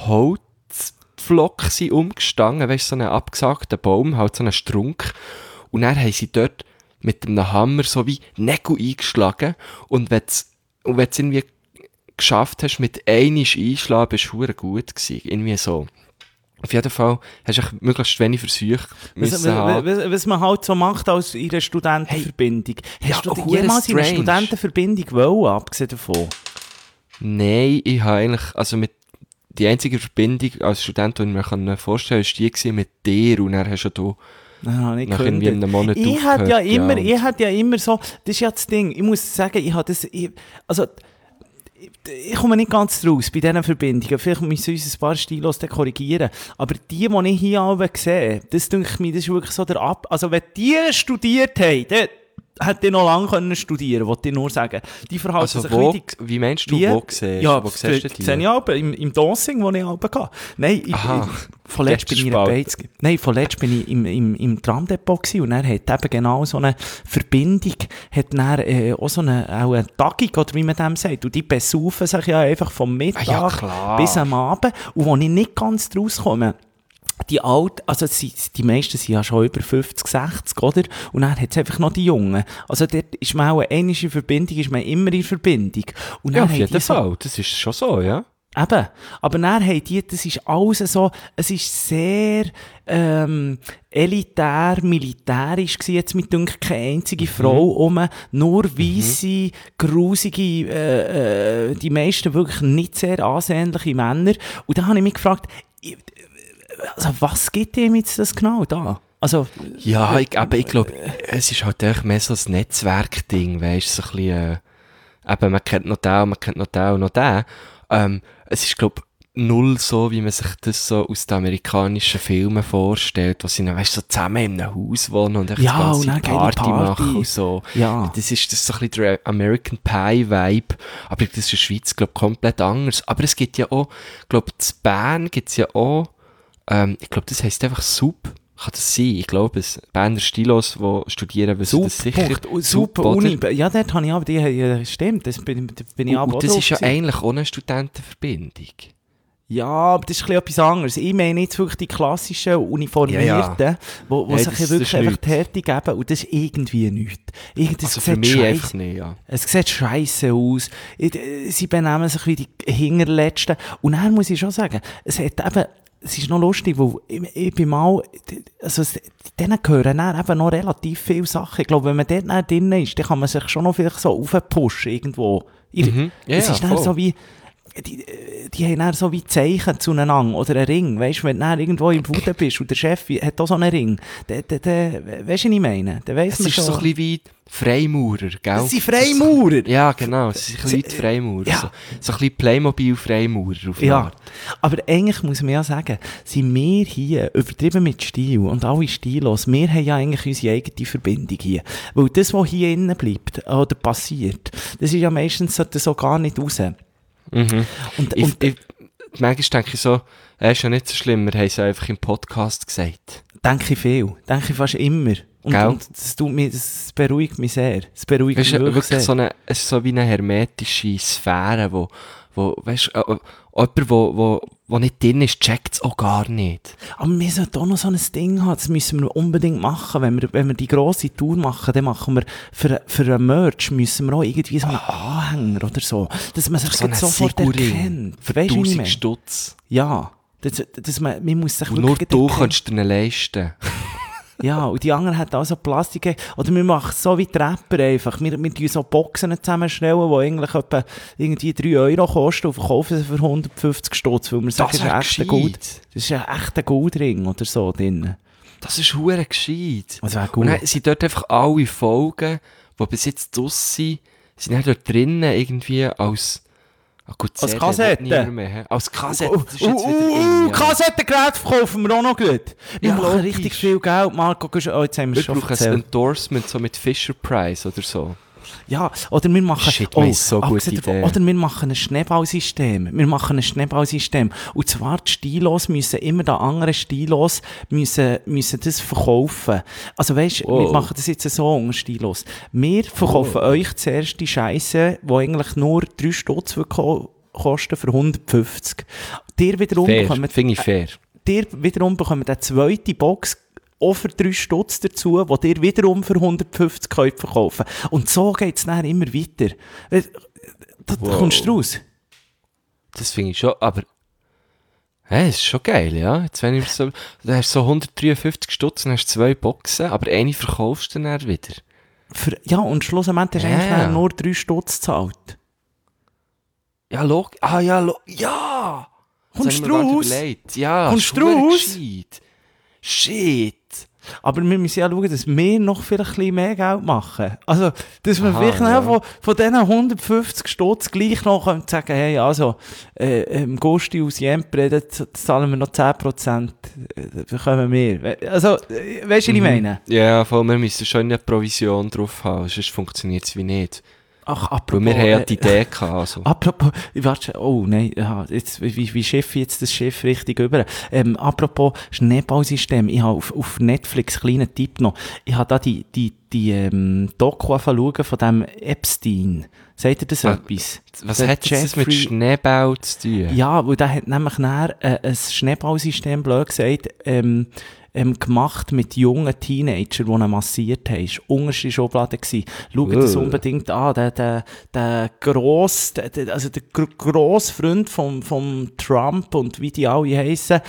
Holzpflock sind umgestanden, weißt du, so einen abgesagten Baum, halt so einen Strunk. Und dann haben sie dort mit einem Hammer so wie Nägel eingeschlagen. Und wenn du es irgendwie geschafft hast, mit einisch einschlagen, bist du verdammt gut gewesen. Irgendwie so. Auf jeden Fall hast du echt möglichst wenig Versuche Was, müssen haben. was, was man halt so macht als in einer Studentenverbindung. Hey, Hast ja, du hure jemals in einer strange. Studentenverbindung wollen, abgesehen davon? Nein, ich habe eigentlich, also mit, die einzige Verbindung als Student, die ich mir kann vorstellen kann, war die gewesen mit dir, und dann hast ja du Nein, nicht nach irgendwie einem Monat ich hatte ja aufgehört, immer, und- ich hatte ja immer so, das ist ja das Ding, ich muss sagen, ich habe das, ich, also, ich, ich komme nicht ganz raus bei diesen Verbindungen, vielleicht müssen uns ein paar Stilos dann korrigieren, aber die, die ich hier alle sehe, das denke ich mir, das ist wirklich so der Ab, also wenn die studiert haben, dann hätte ich noch lange können studieren, wollte ich nur sagen. Die verhalten Also sich wo, wie die, wie meinst du, wie- wo siehst ja, wo siehst du die? sehe ich aber im, im Dancing, wo ich auch hatte. Nein, ich, Aha. ich, von letzt bin ich in einer Gletscherspalte. Beiz, nein, von letzt bin ich im, im, im Tramdepot gewesen, und er hat eben genau so eine Verbindung, hat dann äh, auch so eine, auch eine Tagung, oder wie man dem sagt, und die besaufen sich ja einfach vom Mittag Ah ja, klar. bis am Abend, und wo ich nicht ganz draus komme, die Alten, also sie, die meisten sind ja schon über fünfzig, sechzig, oder? Und dann hat es einfach noch die Jungen. Also dort ist man auch eine ähnliche Verbindung, ist man immer in Verbindung. Und Ja, dann auf haben jeden die so- Fall. Das ist schon so, ja. Eben. Aber dann haben die, das ist alles so, es ist sehr, ähm, elitär, militärisch gewesen, jetzt mit dünkt keine einzige Frau um, nur weisse, grusige, äh, äh, die meisten wirklich nicht sehr ansehnliche Männer. Und da habe ich mich gefragt, ich- also was gibt ihm jetzt das genau da? Also, Ja, ich, aber ich glaube, es ist halt echt mehr so ein Netzwerkding, weißt du, so ein bisschen, äh, eben, man kennt noch den, man kennt noch den und noch den. Ähm, es ist, glaube null so, wie man sich das so aus den amerikanischen Filmen vorstellt, wo sie dann, weißt du, so zusammen in einem Haus wohnen und echt Ja, die und ganze dann Zeit geile Party, Party. machen und so. ja. Das ist, das ist so ein bisschen der American Pie-Vibe, aber das ist in der Schweiz, glaube ich, komplett anders. Aber es gibt ja auch, glaube ich, in Bern gibt es ja auch, ähm, ich glaube, das heisst einfach Sub. Kann das sein? Ich glaube es. Berner Stilos, die studieren, wissen das sicher. Punkt. Super oder? Uni. Ja, dort habe ich aber die, ja, stimmt, das bin, da bin ich Und, aber und auch das drauf ist ja gewesen. eigentlich auch eine Studentenverbindung. Ja, aber das ist ein bisschen etwas anderes. Ich meine jetzt wirklich die klassischen Uniformierten, Ja, ja. wo, wo Ja, sich das- ja das wirklich ist einfach nichts. die Härte geben und das ist irgendwie nichts. Irgend, das Also für sieht mich scheisse- einfach nicht, ja. Es sieht scheisse aus. Ich- äh, Sie benehmen sich wie die Hinterletzten. Und dann muss ich schon sagen, es hat eben, es ist noch lustig, weil ich, ich bin mal, also es, denen gehören dann eben noch relativ viele Sachen. Ich glaube, wenn man dort dann drin ist, dann kann man sich schon noch vielleicht so aufpushen irgendwo. Ich, Mhm. Ja, es ja, ist dann voll. so wie, die, die haben dann so wie Zeichen zueinander oder einen Ring. Weißt du, wenn du dann irgendwo im Bude bist und der Chef hat auch so einen Ring, dann, dann, dann weißt du, was ich meine? Dann weiss Es man ist schon. so ein bisschen wie Freimaurer, gell? Das sind Freimaurer! Ja, genau. Es ist ein bisschen wie die Freimaurer. Ja. So, so ein bisschen Playmobil-Freimaurer auf eine Ja, Art. aber eigentlich muss man ja sagen, sind wir hier, übertrieben mit Stil und alle stillos, wir haben ja eigentlich unsere eigene Verbindung hier. Weil das, was hier innen bleibt oder passiert, das ist ja meistens sollte so gar nicht raus. Mhm. Und, Ich, und ich, manchmal denke ich so, es ist ja nicht so schlimm, wir haben es einfach im Podcast gesagt. denke ich viel, denke ich fast immer. Und, Gell? und das, tut mich, das beruhigt mich sehr. Das beruhigt Weißt mich du, wirklich, wirklich so sehr. eine, es ist so wie eine hermetische Sphäre, wo, wo, weißt du, äh, äh, jemand, wo, wo, wo nicht drin ist, checkt es auch gar nicht. Aber wir sollten auch noch so ein Ding haben, das müssen wir unbedingt machen. Wenn wir, wenn wir die grosse Tour machen, dann machen wir für, für ein Merch müssen wir auch irgendwie so einen Anhänger oder so, dass man sich So einen sofort Sigurring erkennt. für Weisst du, wie ich tausend meine? Stutz. Ja, das, das man, man muss sich Und nur wirklich du erkennen. kannst dir ihn leisten. Ja, und die anderen haben auch so Plastik. Oder wir machen es so wie die Rapper einfach. Wir, wir tun so Boxen zusammenstellen, die eigentlich etwa irgendwie drei Euro kosten und verkaufen sie für hundertfünfzig Stutz, weil wir sagen, das ist wär ein echter gescheit. Gold. Das ist ein echter Goldring oder so drin. Das ist hure gescheit. Das wäre Und gut. dann sind dort einfach alle Folgen, die bis jetzt draus sind, sind dann dort drinnen irgendwie als... Ah, gut, Als C D Kassette? will niemand mehr, hä? Als Kassette. Uh, Das ist jetzt uh, wieder uh, in, ja. Kassettengerät verkaufen wir auch noch gut. Wir Ja, machen logisch. richtig viel Geld. Marco, gehst- oh, jetzt haben wir Wir es schon brauchen ein erzählt. Endorsement so mit Fisher Price oder so. Ja, oder wir machen, Shit, wir haben so gute abgesehen davon, Ideen. oder wir machen ein Schneeballsystem. Wir machen ein Schneeballsystem. Und zwar die Stilos müssen immer da andere Stilos müssen, müssen das verkaufen. Also weisst, Wow. wir machen das jetzt so unter Stilos. Wir verkaufen euch zuerst die Scheisse, die eigentlich nur drei Stutz ko- kosten für hundertfünfzig. Dir wiederum Fair, bekommt, finde ich fair. dir wiederum bekommt eine zweite Box auch für drei Stutz dazu, die dir wiederum für hundertfünfzig könnt verkaufen. Und so geht es dann immer weiter. Da, da Wow. kommst du raus. Das finde ich schon, aber... Hä, das ist schon geil, ja. Jetzt wenn ich so... Du hast so hundertdreiundfünfzig Stutz und hast zwei Boxen, aber eine verkaufst du dann wieder. Für, ja, und schlussendlich hast du Ja. eigentlich dann nur drei Stutz gezahlt. Ja, log... Ah, ja, lo... Ja! Das Kommst habe du ich mir gar raus? nicht überlegt. Ja, Kommst ist du verdammt raus? gescheit. Shit! Aber wir müssen ja schauen, dass wir noch vielleicht ein bisschen mehr Geld machen. Also, dass wir Aha, vielleicht ja. noch von, von diesen hundertfünfzig Stutz gleich noch können sagen, hey, also, äh, im Gusti aus Jempre, da z- zahlen wir noch zehn Prozent, äh, da bekommen wir. We- Also, äh, weißt du, was ich meine? Ja, vor allem, wir müssen schon eine Provision drauf haben, sonst funktioniert es wie nicht. Ach, Weil apropos... wir haben ja äh, die Idee gehabt, also. Apropos, warte, oh nein, ja, jetzt, wie, wie schiffe ich jetzt das Schiff richtig über? Ähm, apropos Schneeballsystem, ich habe auf, auf Netflix, kleinen Tipp noch, ich habe da die, die, die ähm, Doku schauen von dem Epstein. Sagt ihr das Was- etwas? Was Der hat jetzt das mit Jeffrey- Schneeball zu tun? Ja, weil der hat nämlich nachher äh, ein Schneeballsystem, blöd gesagt, ähm, ähm, gemacht mit jungen Teenagern, die ihn massiert haben. Das war unterste Schublade. gewesen. Schaut das Oh. unbedingt an. Der, der, der gross, der, der, also der gr- grosse Freund vom, vom Trump und wie die alle heissen,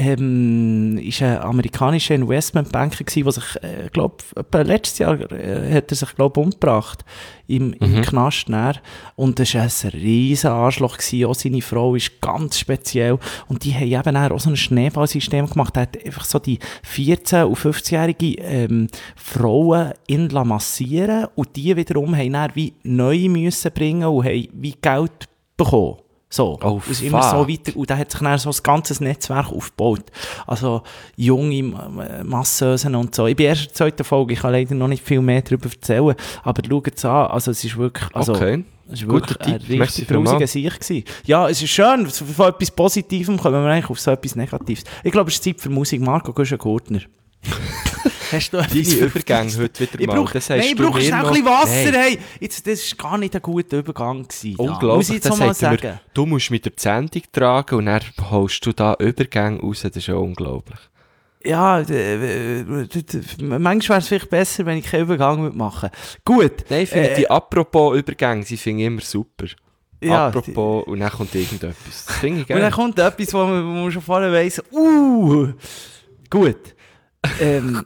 ähm, ist ein amerikanischer Investmentbanker gewesen, der sich, äh, glaub, etwa letztes Jahr äh, hat er sich, glaub, umgebracht. Im, im Mhm. Knast näher. Und das war ein riesen Arschloch gewesen. Auch seine Frau ist ganz speziell. Und die haben eben dann auch so ein Schneeballsystem gemacht. Er hat einfach so die vierzehn- und fünfzehnjährige ähm, Frauen in la massieren. Und die wiederum haben dann wie neu müssen bringen und haben wie Geld bekommen. So. Oh, Und es ist immer fuck. so weiter. Und da hat sich dann so ein ganzes Netzwerk aufgebaut. Also, junge äh, Masseusen und so. Ich bin erst in der zweiten Folge. Ich kann leider noch nicht viel mehr darüber erzählen. Aber schaut es an. Also, es ist wirklich, also, Okay. es war Guter wirklich ein Tipp. Merci richtig vielmals. grusiger Sieg gewesen. Ja, es ist schön. Von etwas Positivem kommen wir eigentlich auf so etwas Negatives. Ich glaube, es ist Zeit für Musik. Marco, gehst du einen Gurtner? Hast du noch Deine etwas? Übergänge heute wieder Ich mal. brauch, Das nein, hast ich du brauche mir schnell ein noch- bisschen Wasser. Nein. Hey. Jetzt, das war gar nicht ein guter Übergang gewesen. da. Unglaublich, Muss ich jetzt das noch mal sagt sagen. mir, du musst mit der Sendung tragen und dann holst du da Übergänge raus, das ist ja unglaublich. Ja, äh, äh, d- d- manchmal wäre es vielleicht besser, wenn ich keinen Übergang machen würde. Gut. Nein, ich finde Äh, die apropos Übergänge, sie finde ich immer super. Ja, apropos, und dann kommt irgendetwas. Das finde ich Und dann geil. kommt etwas, wo man, wo man schon vorher weiss, uh, gut. ähm,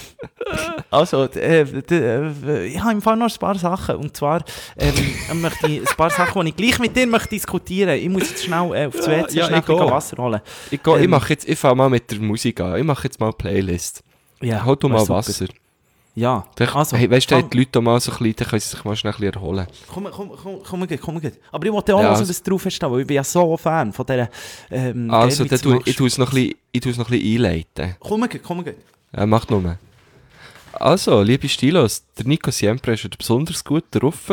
also, d- äh, d- äh, ich habe im Fall noch ein paar Sachen. Und zwar ähm, möchte ich ein paar Sachen, die ich gleich mit dir möchte diskutieren. Ich muss jetzt schnell äh, auf das W C Ja, schnell ich ein bisschen gehe. Wasser holen. Ich, gehe, ich ähm, mache jetzt, ich fange mal mit der Musik an. Ich mache jetzt mal eine Playlist. Ja, Hol du wär mal super. Wasser. Ja, Dann, also, hey, weißt du, fang- die Leute mal so klein, dann können sie sich mal schnell ein bisschen erholen. Komm, komm, komm, komm, komm, komm, komm. Aber ich wollte auch Ja, hören, also- was drauf ist, weil ich bin ja so Fan von dieser ähm, Also, geil, wie dann du tu, machst. ich tue es noch ein bisschen, ich tue es noch ein bisschen einleiten. Komm, komm, komm. Ja, mach nur. Also, liebe Stilos, der Nico Siempre ist wieder besonders gut drauf.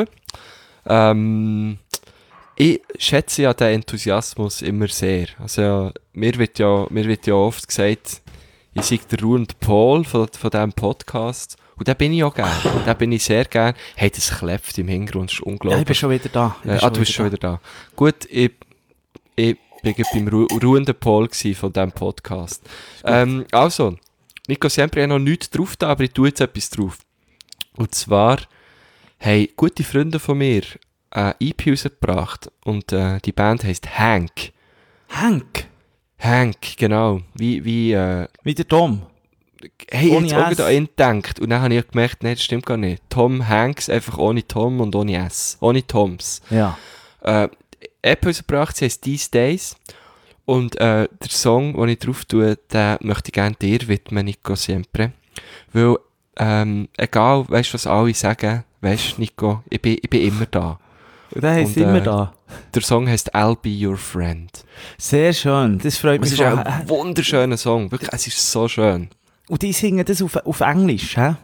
Ähm, ich schätze ja den Enthusiasmus immer sehr. Also, ja, mir wird ja, mir wird ja oft gesagt, ich sei der Ruhend Paul von, von diesem Podcast. Und da bin ich auch gerne. Da bin ich sehr gerne. Hey, das klepft im Hintergrund, das ist Ja, ich unglaublich. bin schon wieder da. Ich bin Äh, ah, du bist schon wieder da. Gut, ich, ich bin gerade beim Ru ruhenden Paul gsi von diesem Podcast. Ähm, also, Nico Siempre hat noch nichts drauf da, aber ich tue jetzt etwas drauf. Und zwar haben gute Freunde von mir eine E P rausgebracht und äh, die Band heisst Hank. Hank, Hank, genau. Wie, wie, äh, wie der Tom. hey, Ohne jetzt auch S. gerade an ihn gedacht. Und dann habe ich gemerkt, nein, das stimmt gar nicht. Tom Hanks, einfach ohne Tom und ohne S. Ohne Toms. Ja. Äh, App rausgebracht, sie heisst These Days. Und äh, der Song, den ich drauf tue, den möchte ich gerne dir widmen, Nico Siempre. Weil, ähm, egal, weißt du, was alle sagen, weißt du, Nico, ich bin, ich bin immer da. Und der heisst Und, immer äh, da. Der Song heisst I'll Be Your Friend. Sehr schön, das freut Es mich. ist voll. ein wunderschöner Song, wirklich, es ist so schön. Und die singen das auf, auf Englisch, hä?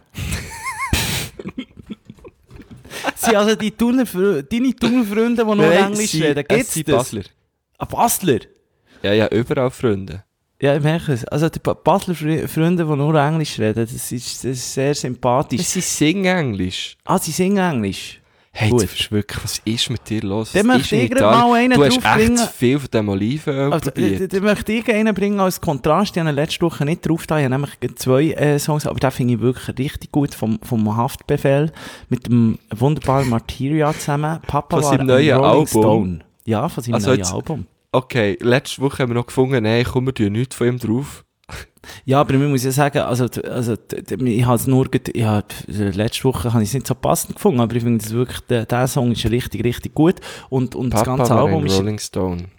Sie also die Thuner, Fr- deine Thuner-Freunde, die nur Nein, Englisch sie- reden, es gibt's sind das? Basler. Ah, Basler? Ja, ja, überall Freunde. Ja, ich merke es. Also die Ba- Basler Fre- Freunde, die nur Englisch reden, das ist, das ist sehr sympathisch. Sie singen Englisch. Ah, sie singen Englisch. Hey, Gut. du bist wirklich, was ist mit dir los? Dann Was möchte ist in ich gerade Italien? mal einen Du hast echt draufbringen. zu viel von dem Olivenöl Also, probiert. da möchte ich einen bringen als Kontrast. Ich habe ihn letzte Woche nicht drauf da. Ich habe nämlich gerade zwei äh, Songs, aber den finde ich wirklich richtig gut vom, vom Haftbefehl mit dem wunderbaren Materia zusammen. Papa Von war seinem ein neuen Rolling Album? Stone. Ja, von seinem Also neuen jetzt- Album. Okay, letzte Woche haben wir noch gefunden, nein, komm, wir tun nichts von ihm drauf. Ja, aber man muss ja sagen, also, d- also d- d- ich habe es nur, grad- ich hab, letzte Woche habe ich es nicht so passend gefunden, aber ich finde es wirklich, der, der Song ist richtig, richtig gut und, und das Papa ganze war Album ein ist, Rolling Stone.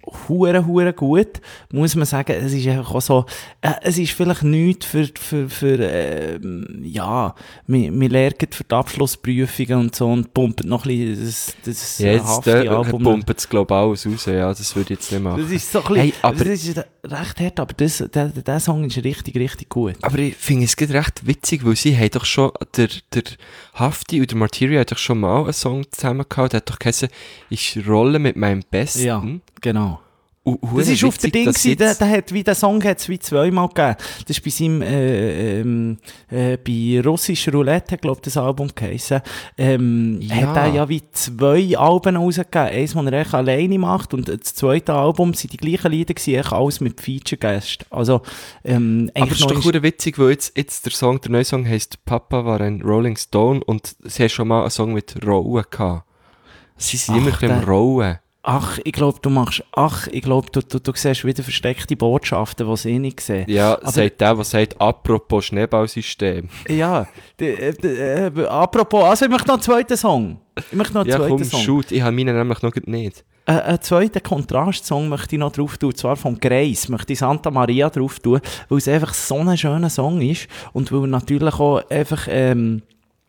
hure hure gut, muss man sagen. Es ist einfach auch so, äh, es ist vielleicht nichts für, für, für äh, ja, wir, wir lernen für die Abschlussprüfungen und so und pumpen noch ein bisschen das, das Ja, jetzt hafte äh, Album. pumpen es glaube ich alles raus, ja, das würde ich jetzt nicht machen. Das ist so ein bisschen, Hey, aber- das ist recht hart, aber das, der, der Song ist richtig, richtig gut. Aber ich finde es geht recht witzig, weil sie haben doch schon, der, der Hafti und der Martyria hat doch schon mal einen Song zusammen gehabt, der hat doch geheißen, ich rolle mit meinem Besten. Ja, genau. Und, Das ist auf der Ding, dass gewesen, der, jetzt- der hat, wie der Song hat es wie zweimal gegeben. Das ist bei seinem, äh, ähm, äh, bei Russisch Roulette, glaube ich, das Album geheissen. Ähm, Ja. hat er ja wie zwei Alben rausgegeben. Eins, das er echt alleine macht und das zweite Album sind die gleichen Lieder gewesen, echt alles mit Feature-Gästen. Also, ähm, Aber es ist noch doch ist- verdammt witzig, weil jetzt, jetzt der Song, der neue Song heisst Papa war ein Rolling Stone und sie haben schon mal einen Song mit Rollen gehabt. Sie sind Ach, immer ein bisschen am der- Rollen. Ach, ich glaube, du machst, ach, ich glaube, du, du, du siehst wieder versteckte Botschaften, die sie nicht sehen. Ja, Aber- sagt der, der sagt, apropos Schneeballsystem. Ja, die, äh, die, äh, apropos, also ich möchte noch einen zweiten Song. Ich möchte noch einen Ja, zweiten komm, Song. shoot, ich habe meinen nämlich noch nicht. Äh, einen zweiten Kontrastsong möchte ich noch drauf tun, und zwar vom Greis, möchte ich Santa Maria drauf tun, weil es einfach so ein schöner Song ist und weil er natürlich auch einfach ähm,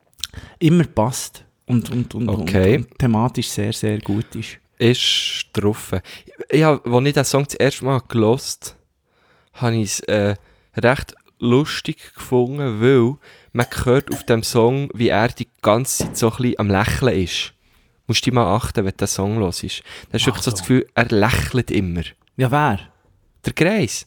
immer passt und, und, und, Okay. und, und thematisch sehr, sehr gut ist. Ist drauf. Ich habe, als ich den Song das erste Mal gelost habe ich es äh, recht lustig gefunden, weil man hört auf dem Song, wie er die ganze Zeit so ein bisschen am Lächeln ist. Musst du mal achten, wenn der Song los ist. Da hast du Ach wirklich so so. das Gefühl, er lächelt immer. Ja, wer? Der Greis.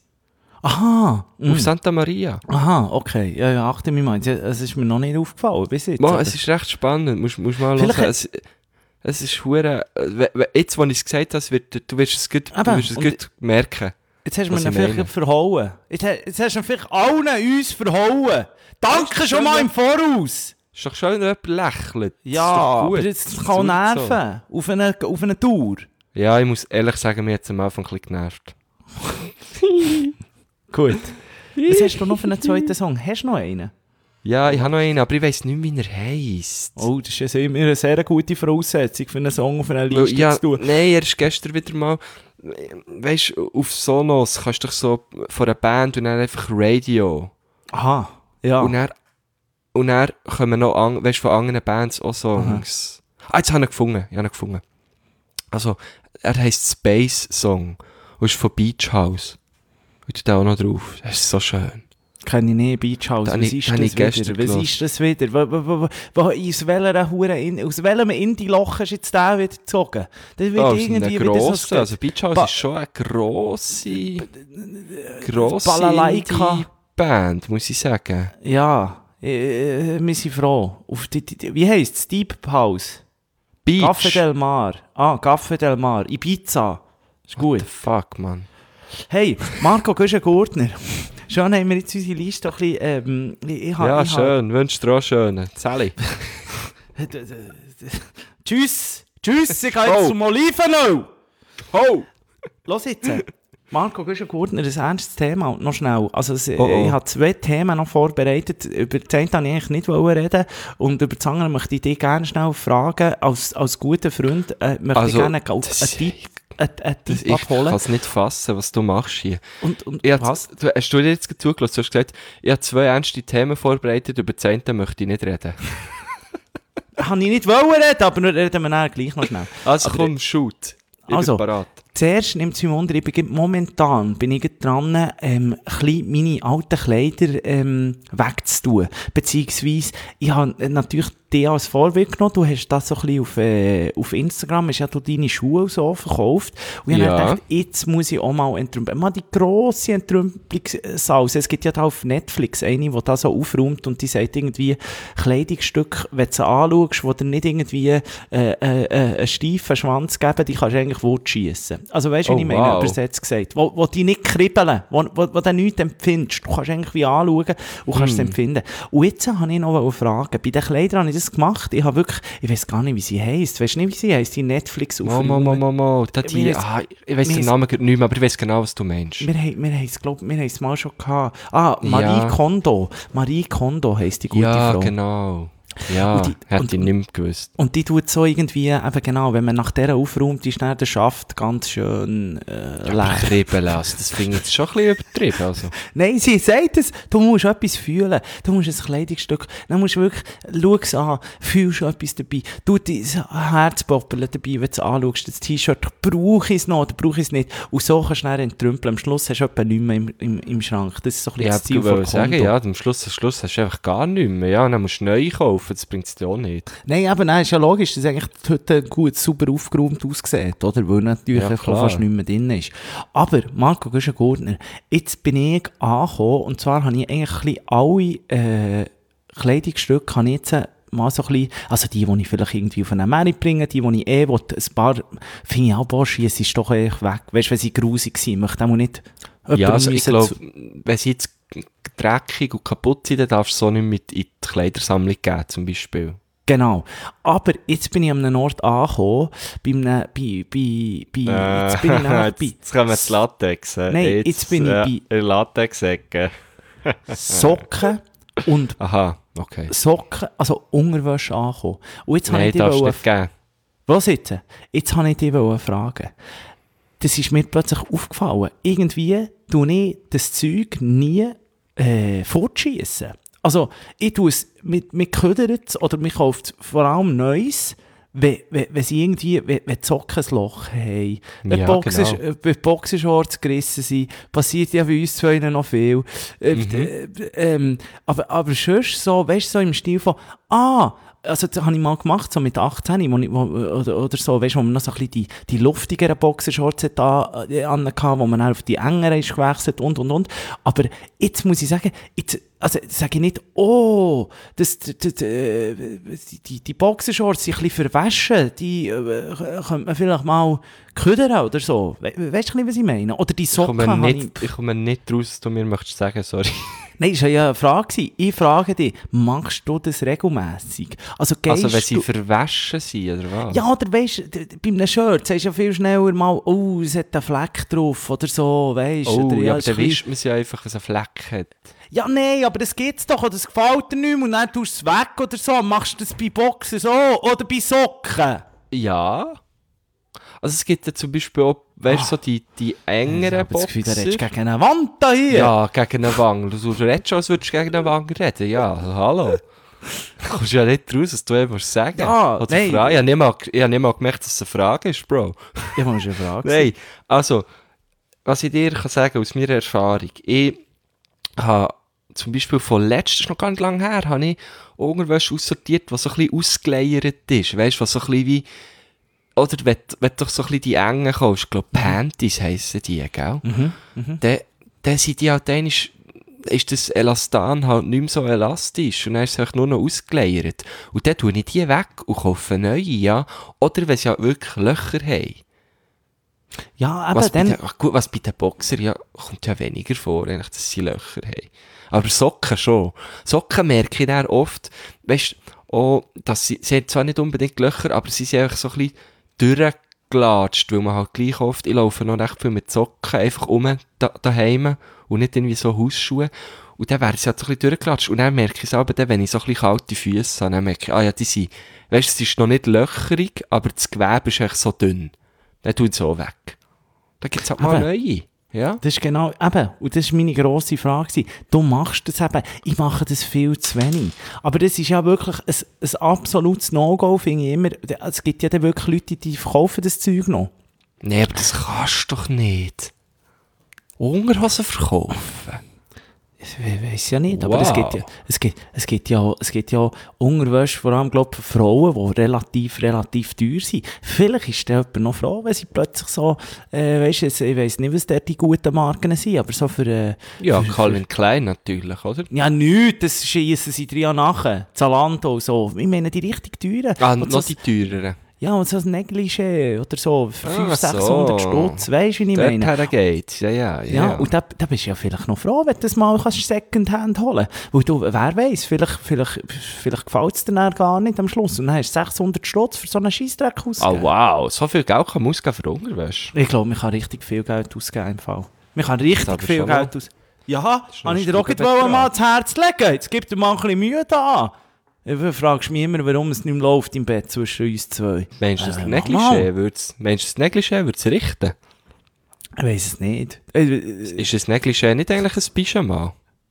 Aha, mm. Auf Santa Maria. Aha, okay, ja, ja, achte mich mal, es ist mir noch nicht aufgefallen bis jetzt. Mal, es ist recht spannend, musst, musst mal Vielleicht hören. Es, es ist hure. äh, we- we- Jetzt, wo ich es gesagt habe, wird, du wirst es gut, du Eben, wirst es und- gut merken. Jetzt hast du Was mir ihn ich vielleicht meine. verhauen. Jetzt, ha- jetzt hast du ihn vielleicht allen uns verhauen. Danke Weißt du, schon mal schön, im Voraus. Ist doch schön, wenn jemand lächelt. Das Ja, ist doch aber gut. jetzt Das kann tut so. nerven. Auf eine, auf eine Tour. Ja, ich muss ehrlich sagen, mir hat es am Anfang ein bisschen genervt. Gut. Was hast du noch für einen zweiten Song? Hast du noch einen? Ja, ich habe noch einen, aber ich weiss nicht, wie er heisst. Oh, das ist ja immer eine sehr gute Voraussetzung für einen Song auf einer Weil, Liste ja, zu tun. nein, er ist gestern wieder mal, weißt du, auf Sonos kannst du doch so von einer Band und dann einfach Radio. Aha, ja. Und dann, und dann kommen noch, an, weißt, von anderen Bands auch Songs. Ah, jetzt habe ich ihn gefunden, ich habe ihn gefunden. Also, er heisst Space Song und ist von Beach House. Und da auch noch drauf. Das ist so schön. Kenne ich nicht, Beach House. Da Was habe ich- ist da habe das ich gestern wieder? Was gehört. ist das wieder? Wo, wo, wo, wo, aus, welcher Hure in, aus welchem Indie-Loch hast du jetzt den wieder gezogen? Das wird Oh, aus irgendwie einer wieder so... grossen, also Beach House Ba- ist schon eine grosse, grosse Balalaika. Indie-Band, muss ich sagen. Ja, äh, wir sind froh. Auf die, die, die, wie heisst es? Deep House? Beach. Café del Mar. Ah, Café del Mar. Ibiza. Ist gut. What the fuck, man. Hey, Marco Göschen-Gurtner. Schon haben wir jetzt unsere Liste ein bisschen... Ähm, ich, ich, Ja, ich, schön. Wünsch dir auch schön. Sally. Tschüss. Tschüss, ich gehe jetzt Oh. zum Olivenöl. Oh! Los jetzt. Marco Göschen-Gurtner, ein ernstes Thema, noch schnell. Also, es, Oh, oh. ich habe zwei Themen noch vorbereitet. Über das eine wollte ich eigentlich nicht reden. Und über das andere möchte ich dich gerne schnell fragen. Als, als guter Freund äh, möchte Also, ich gerne einen das- Tipp, einen, einen Das, Tipp ich kann abholen. es nicht fassen, was du machst hier. Und, und Ich hab, was? du, hast du dir jetzt gerade zugelassen? Du hast gesagt, ich habe zwei ernste Themen vorbereitet, über das eine möchte ich nicht reden. Habe ich nicht wollen reden, aber wir reden wir dann gleich noch schnell. Also Aber- komm, shoot. Ich Also. bin parat. Zuerst nimmt es mich Wunder, ich bin gerade momentan bin ich gerade dran, ähm, ein bisschen meine alten Kleider ähm, wegzutun. Beziehungsweise, ich habe natürlich dich als Vorbild genommen, du hast das so ein bisschen auf, äh, auf Instagram, hast ja du deine Schuhe so verkauft. Und ich Ja. habe gedacht, jetzt muss ich auch mal entrümpeln. Mal die grosse Entrümpelungssause. Es gibt ja da auf Netflix eine, die da so aufräumt und die sagt irgendwie, Kleidungsstück, wenn du sie anschaust, wo dir nicht irgendwie äh, äh, äh, einen steifen Schwanz geben, die kannst du eigentlich wurtschiessen. Also weißt du, Oh, wie ich meine, wow. übersetzt gesagt, wo, wo die nicht kribbeln, wo, wo, wo du nichts empfindest. Du kannst eigentlich wie anschauen und kannst es Hm. empfinden. Und jetzt habe ich noch eine Frage. Bei den Kleidern habe ich das gemacht. Ich habe wirklich, ich weiß gar nicht, wie sie heisst. Weißt du nicht, wie sie heisst? Die netflix Mo, mo, mo, mo, mo. Da die, Wir ah, ich weiss wir den haben- Namen gerade nicht mehr, aber ich weiss genau, was du meinst. Wir haben, wir haben es, glaub, wir haben es mal schon gehabt. Ah, Marie Ja. Kondo. Marie Kondo heisst die gute Ja, Frau. genau. Ja, Und die- hätte und- ich nicht mehr gewusst. Und die tut so irgendwie, eben genau, wenn man nach dieser aufräumt, ist dann der Schaft ganz schön äh, leer. Übertrieben lassen, das finde ich jetzt schon ein bisschen übertrieben. Also. Nein, sie sagt es, du musst etwas fühlen. Du musst ein Kleidungsstück, dann musst du wirklich, schau es an, fühlst du etwas dabei. Du dein Herz poppeln dabei, wenn du es anschaust. Das T-Shirt, brauche ich es noch oder brauche ich es nicht. Und so kannst du dann entrümpeln. Am Schluss hast du etwa nichts mehr im, im, im Schrank. Das ist so ein bisschen Ja, das Ziel ich von wollte sagen, ja, am Schluss, am Schluss hast du einfach gar nichts mehr. Ja, dann musst du neu kaufen, das bringt es dir auch nicht. Nein, aber nein, ist ja logisch, dass eigentlich heute gut, super aufgeräumt aussieht, oder? Weil natürlich Ja, einfach klar. fast nichts mehr drin ist. Aber, Marco Güschen-Gurtner, jetzt bin ich angekommen, und zwar habe ich eigentlich ein bisschen alle äh, Kleidungsstücke, habe ich jetzt äh, mal so ein bisschen, also die, die ich vielleicht irgendwie auf eine Mary bringe, die, die ich eh will, ein paar, finde ich auch, boah, es ist doch echt weg. Weißt du, wenn sie grusig sind, möchte ich auch nicht Ja, jemandem also ich müssen glaube, zu- wenn sie jetzt dreckig und kaputt sind, dann darfst du so nicht mit in die Kleidersammlung geben, zum Beispiel. Genau. Aber jetzt bin ich an einem Ort angekommen, bei einem, bei, bei, bei, jetzt bin ich nämlich bei jetzt kommen wir zu Latex. äh, Nein, jetzt bin ich äh, bei- in der Latex-Ecke. Socken und Aha, okay. Socken, also Unterwäsche angekommen. Und jetzt habe Nein, ich dich darfst du wollen- nicht geben. Was jetzt? Jetzt habe ich dich wollen fragen. Das ist mir plötzlich aufgefallen. Irgendwie tue ich das Zeug nie äh, fortschiessen. Also, ich tue es mit, mit Ködert oder mich kauft vor allem Neues, wenn, wenn, wenn sie irgendwie, wenn, wenn die Socken ein Loch haben, wenn Ja, die Boxers, genau. äh, wenn die Boxershorts gerissen sind, passiert ja bei uns zwei noch viel. Äh, Mhm. äh, ähm, aber, aber sonst so, weißt du, so im Stil von, ah, also das habe ich mal gemacht, so mit achtzehn, wo ich, wo, oder, oder so, weißt du, wo man noch so ein bisschen die, die luftigeren Boxershorts hat da, äh, angehabt, wo man dann auf die engeren ist gewechselt und, und, und. Aber jetzt muss ich sagen, jetzt, also sage ich nicht, oh, das, das, das, äh, die, die Boxershorts sind ein bisschen verwaschen, die äh, könnte man vielleicht mal ködern oder so. We weißt du nicht, was ich meine? Oder die Ich Socken komme, habe nicht, ich komme nicht raus, was du mir möchtest sagen, sorry. Nein, das war ja eine Frage. Ich frage dich, machst du das regelmässig? Also, gehst Also wenn sie du... verwaschen sind, oder was? Ja, oder weisst du, bei einem Shirt sagst du ja viel schneller mal, oh, es hat einen Fleck drauf oder so, weisst Oh, oder, ja, aber es dann ist ein wischt man sie einfach, wenn es einen Fleck hat. Ja, nein, aber das gibt's doch, oder es gefällt dir nicht mehr und dann tust du es weg oder so, machst du das bei Boxen so, oder bei Socken. Ja. Also es gibt ja zum Beispiel auch, weißt du, so die, die engeren Ich habe das Gefühl, da redest du Boxer. gegen eine Wand da hier. Ja, gegen eine Wange. Du redest schon, als würdest du gegen eine Wange reden. Ja, also, hallo. Du kommst ja nicht raus, was du eben sagen Ja, Oder nein. Frage. Ich habe nicht mal, ich habe nicht mal gemerkt, dass es eine Frage ist, Bro. Ich muss eine Frage. Nein, also, was ich dir kann sagen aus meiner Erfahrung, ich habe zum Beispiel von letztes, das ist noch gar nicht lange her, habe ich Unterwäsche aussortiert, was so ein bisschen ausgeleiert ist. Weißt du, was so ein bisschen wie, oder wenn, wenn du doch so ein bisschen die engen kaufst, ich glaube Panties heissen die, gell? Mhm, mhm. Dann, dann sind die halt einmal, ist das Elastan halt nicht mehr so elastisch und dann ist es einfach nur noch ausgeleiert. Und dann tue ich die weg und kaufe neue, ja. Oder wenn sie halt wirklich Löcher haben. Ja, aber Was bei, dann... den, ach gut, was bei den Boxern ja, kommt ja weniger vor, eigentlich, dass sie Löcher haben. Aber Socken schon. Socken merke ich dann oft, weißt du, auch, dass sie, sie haben zwar nicht unbedingt Löcher, aber sie sind einfach so ein bisschen durchgelatscht, weil man halt gleich oft, ich laufe noch recht viel mit Socken einfach um da, daheim und nicht irgendwie so Hausschuhe. Und dann werden sie halt so ein bisschen durchgelatscht. Und dann merke ich es aber dann, wenn ich so ein bisschen kalte Füße habe, dann merke ich, ah ja, die sind, weißt du, es ist noch nicht löcherig, aber das Gewebe ist echt so dünn. Dann tut es so weg. Da gibt es halt mal Aber- neue. Ja? Das ist genau, eben, und das war meine grosse Frage gewesen. Du machst das eben, ich mache das viel zu wenig. Aber das ist ja wirklich ein, ein absolutes No-Go, finde ich immer. Es gibt ja dann wirklich Leute, die verkaufen das Zeug noch. Nee, aber das kannst du doch nicht. Unterhosen verkaufen. Ich weiss ja nicht, aber Wow. es gibt ja, es gibt, es gibt ja, es gibt ja Unterwäsche, vor allem, glaube ich, für Frauen, die relativ, relativ teuer sind. Vielleicht ist der jemand noch froh, wenn sie plötzlich so, äh, weisst du, ich weiss nicht, was dort die guten Marken sind, aber so für, äh, Ja, für, Calvin Klein natürlich, oder? Ja, nichts, das schiessen sie drei Jahre nachher. Zalando und so. Ich meine, die richtig teuren. Ah, Und noch so, die teureren. ja, und so ein Negligé oder so. Für Ah, fünfhundert, so. sechshundert Stutz. Weisst du, wie ich meine? Dorthin geht's. Ja, ja, ja. Ja, und da, da bist du ja vielleicht noch froh, wenn du das mal kannst Secondhand holen kannst. Weil du, wer weiss, vielleicht, vielleicht, vielleicht gefällt es dir dann gar nicht am Schluss. Und dann hast du sechshundert Stutz für so einen Scheissdreck Ah, ausgegeben. wow. So viel Geld kann man ausgeben für Unterwäsche. Ich glaube, man kann richtig viel Geld ausgeben im Fall. Man kann richtig aber viel schon Geld ausgeben. Ja, noch habe ich ein dir auch Stück gerade Betrag. mal ans Herz legen. Jetzt gibt dir mal ein bisschen Mühe da. Du fragst mich immer, warum es nicht mehr läuft im Bett zwischen uns zwei. Meinst du, das Äh, Negligé würd's, meinst du, das Negligé würde es richten? Ich weiss es nicht. Äh, äh, Ist das Negligé nicht eigentlich ein Pyjama?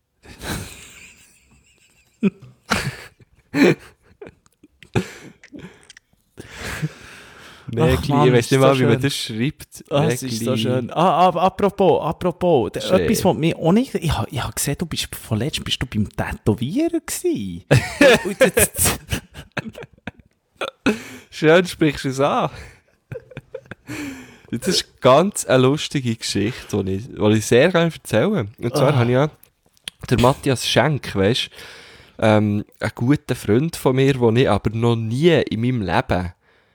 Negli, Mann, ich weiss ist nicht so mal, wie man schön. das schreibt. Ah, es ist so schön. Ah, ah, apropos, apropos, d- Schön. etwas, was mir auch nicht... Ich habe ich ha gesehen, du bist vorletzt bist du beim Tätowieren gewesen. Und jetzt- Schön sprichst du es an. Das ist ganz eine lustige Geschichte, die ich, die ich sehr gerne erzählen. Und zwar Ah. habe ich ja der Matthias Schenk, weißt du, ähm, ein guter Freund von mir, den ich aber noch nie in meinem Leben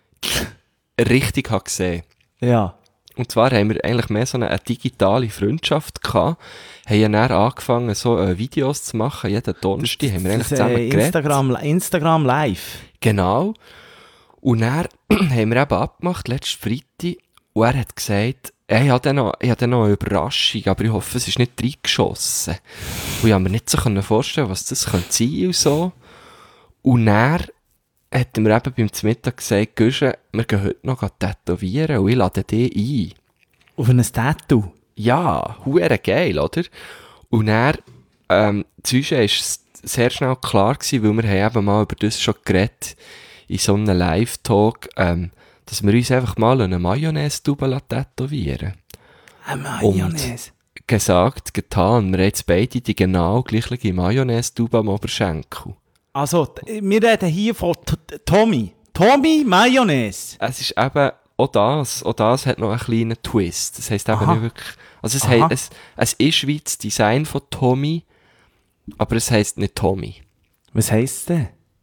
richtig habe gesehen. ja. Und zwar haben wir eigentlich mehr so eine, eine digitale Freundschaft gehabt, haben ja dann angefangen, so äh, Videos zu machen, jeden Donnerstag haben wir eigentlich Das, zusammen äh, geredet. Instagram, Instagram Live. Genau. Und dann haben wir eben abgemacht, letzten Freitag, und er hat gesagt, hey, ich habe dann noch, ich habe dann noch eine Überraschung, aber ich hoffe, es ist nicht reingeschossen. Und ich habe mir nicht so können vorstellen, was das könnte sein und so. Und dann hat er mir eben beim Mittag gesagt, Güsche, wir gehen heute noch tätowieren und ich lade dich ein. Auf ein Tattoo. Ja, huere geil, oder? Und dann, ähm, zwischen war es sehr schnell klar gewesen, weil wir haben eben mal über das schon geredet, in so einem Live-Talk, ähm, dass wir uns einfach mal eine Mayonnaise-Tube tätowieren. Eine Mayonnaise. Gesagt, getan, wir haben jetzt beide die genau gleiche Mayonnaise-Tube am Oberschenkel. Also, t- wir reden hier von T- T- Tommy. Tommy Mayonnaise. Es ist eben, auch das, auch das hat noch einen kleinen Twist. Das heisst eben Aha. nicht wirklich, also es, Aha. heisst, es, es ist wie das Design von Tommy, aber es heisst nicht Tommy. Was heisst es denn?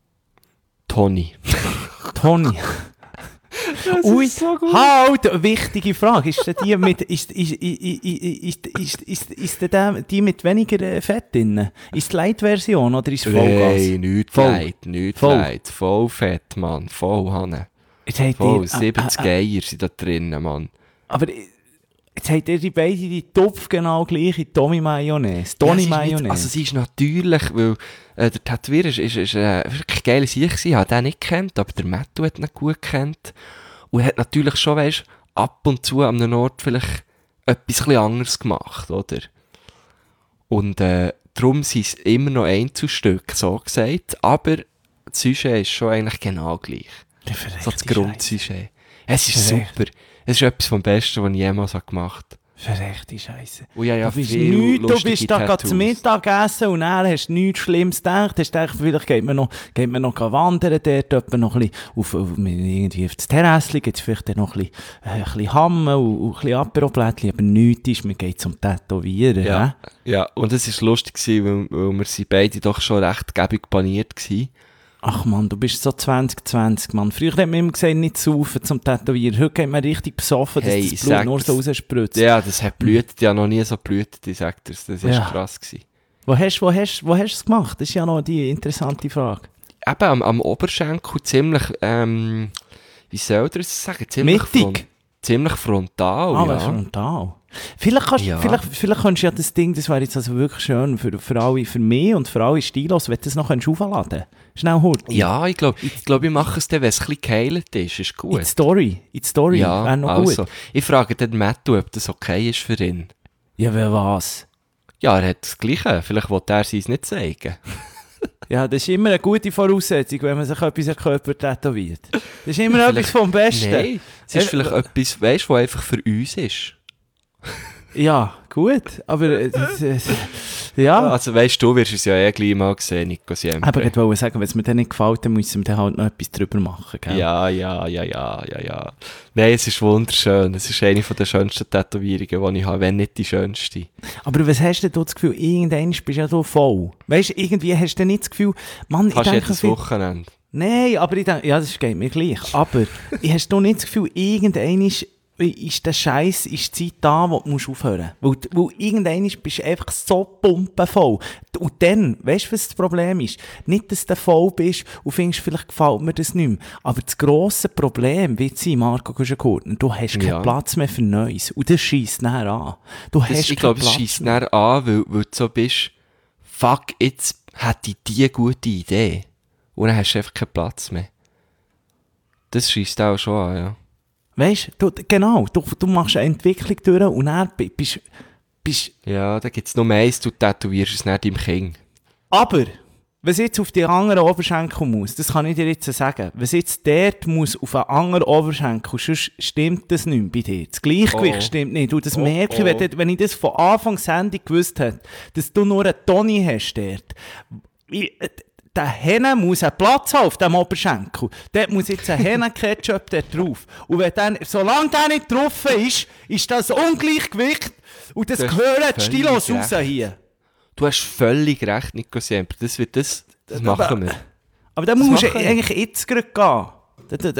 Tony. Tony. Ui, halt, wichtige Frage. Ist denn die mit, ist, ist, ist, ist, ist, ist, ist denn die mit weniger äh, Fett drin? Ist die Light-Version oder ist es Vollgas? Nein, nicht Voll. leid, nicht Voll. leid. Voll fett, Mann. Voll, Hanne. Jetzt habt Voll, ihr, siebzig äh, äh, Eier sind da drinnen, Mann. aber äh, jetzt habt ihr die beide die Topf genau gleiche Tommy Mayonnaise. Tony Ja, es ist nicht- Mayonnaise. Also sie ist natürlich, weil äh, der Tätowierer ist, ist, ist äh, wirklich geile Sicht gewesen. Ich habe den nicht gekannt, aber der Mattu hat ihn gut gekannt. Und er hat natürlich schon, weisst, ab und zu an einem Ort vielleicht etwas ein bisschen anderes gemacht, oder? Und äh, darum sind es immer noch Einzelstücke, so gesagt. Aber das Sujet ist schon eigentlich genau gleich. Der verreckte So das Grundsujet. Es ist Verrecht. super. Es ist etwas vom Besten, was ich jemals habe gemacht habe. Verrechte Scheiße. Und ja, ja, Du bist, viel nicht, du lustige bist da gerade Tattoos. zum Mittagessen und dann hast du nichts Schlimmes gedacht. Hast gedacht, vielleicht geht man noch, geht man noch wandern dort, etwa noch ein bisschen auf, auf, irgendwie auf das Terrassli, gibt es vielleicht dann noch ein bisschen, äh, ein bisschen Hamm und, und ein bisschen Aperol-Blättchen, aber nichts ist, man geht zum Tätowieren. Ja, hä? ja, und es war lustig, gewesen, weil, weil wir sind beide doch schon recht gäbig paniert waren. Ach man, du bist so zwanzig zwanzig, Mann. Früher hat man immer gesagt, nicht saufen zum Tätowieren. Heute geht man richtig besoffen, dass Hey, das ich Blut sag nur so dir's. rausspritzt. Ja, das hat blüht, ja noch nie so blüht, ich sag dir's, das war Ja. krass gewesen. Wo hast du wo hast, wo hast du es gemacht? Das ist ja noch die interessante Frage. Eben am, am Oberschenkel ziemlich, ähm, wie soll ich das sagen? Ziemlich, Mittig? front, ziemlich frontal, Ah, ja. ja. Frontal. Vielleicht, kannst, Ja. vielleicht, vielleicht könntest du ja das Ding, das wäre jetzt also wirklich schön für, für alle, für mich und für alle Stilos, wenn du das noch könntest aufladen kannst. Schnell hurt. Ja, ich glaube, ich, glaub, ich mache es dann, wenn es ein bisschen geheilt ist, ist In gut. die Story. In die Story. Ja, Wäre noch also, gut. ich frage den Mattu, ob das okay ist für ihn. Ja, wer was? Ja, er hat das Gleiche, vielleicht will er es uns nicht zeigen. Ja, das ist immer eine gute Voraussetzung, wenn man sich etwas am Körper tätowiert. Das ist immer etwas Vielleicht- vom Besten. Nein, es ist Äh, vielleicht etwas, weißt du, was einfach für uns ist. Ja, gut. Aber, äh, das, äh, ja. Also weißt du, wirst es ja eh gleich mal sehen, Nico Siempre. Aber ich wollte sagen, wenn es mir dann nicht gefällt, dann müssen wir dann halt noch etwas drüber machen, gell? Ja, ja, ja, ja, ja, ja. Nein, es ist wunderschön. Es ist eine der schönsten Tätowierungen, die ich habe, wenn nicht die schönste. Aber was hast denn du das Gefühl, irgendwann bist du ja so voll? Weißt du, irgendwie hast du nicht das Gefühl, Mann, ich Fast denke, jedes viel- Wochenende. Nein, aber ich denke, ja, das geht mir gleich. Aber ich hast du nicht das Gefühl, irgendwann ist, ist der Scheiß, ist die Zeit da, wo du musst aufhören musst. Weil, weil irgendwann bist du einfach so pumpenvoll. Und dann, weißt du, was das Problem ist? Nicht, dass du voll bist und findest, vielleicht gefällt mir das nicht mehr. Aber das grosse Problem wird sein, Marco Kuschenkurtner, du hast keinen Ja. Platz mehr für Neues. Und das scheisst nachher an. Du Das, hast ich keinen glaube, es Platz scheisst mehr. dann an, weil, weil du so bist, fuck, jetzt hätte ich die gute Idee. Und dann hast du einfach keinen Platz mehr. Das scheisst auch schon an, ja. Weißt du, genau, du, du machst eine Entwicklung durch und dann bi- bist bist. Ja, da gibt es nur eins, du tätowierst es nicht im Kind. Aber, was jetzt auf die anderen Oberschenkel muss, das kann ich dir jetzt sagen, was jetzt dort muss auf einen anderen Oberschenkel, sonst stimmt das nicht bei dir. Das Gleichgewicht Oh. stimmt nicht. Und das Oh, merke ich, oh. wenn, wenn ich das von Anfang Sendung gewusst hätte, dass du nur einen Toni hast dort. Ich, der Henne muss einen Platz haben auf dem Oberschenkel. Dort muss jetzt ein Henne-Ketchup dort drauf. Und wenn dann, solange der nicht drauf ist, ist das Ungleichgewicht und das Das ist gehört völlig Stilos recht. raus hier. Du hast völlig recht, Nico Siempre. Das wird das, das machen wir. Aber dann Das musst du machen wir. eigentlich jetzt gerade gehen. Da, da, da.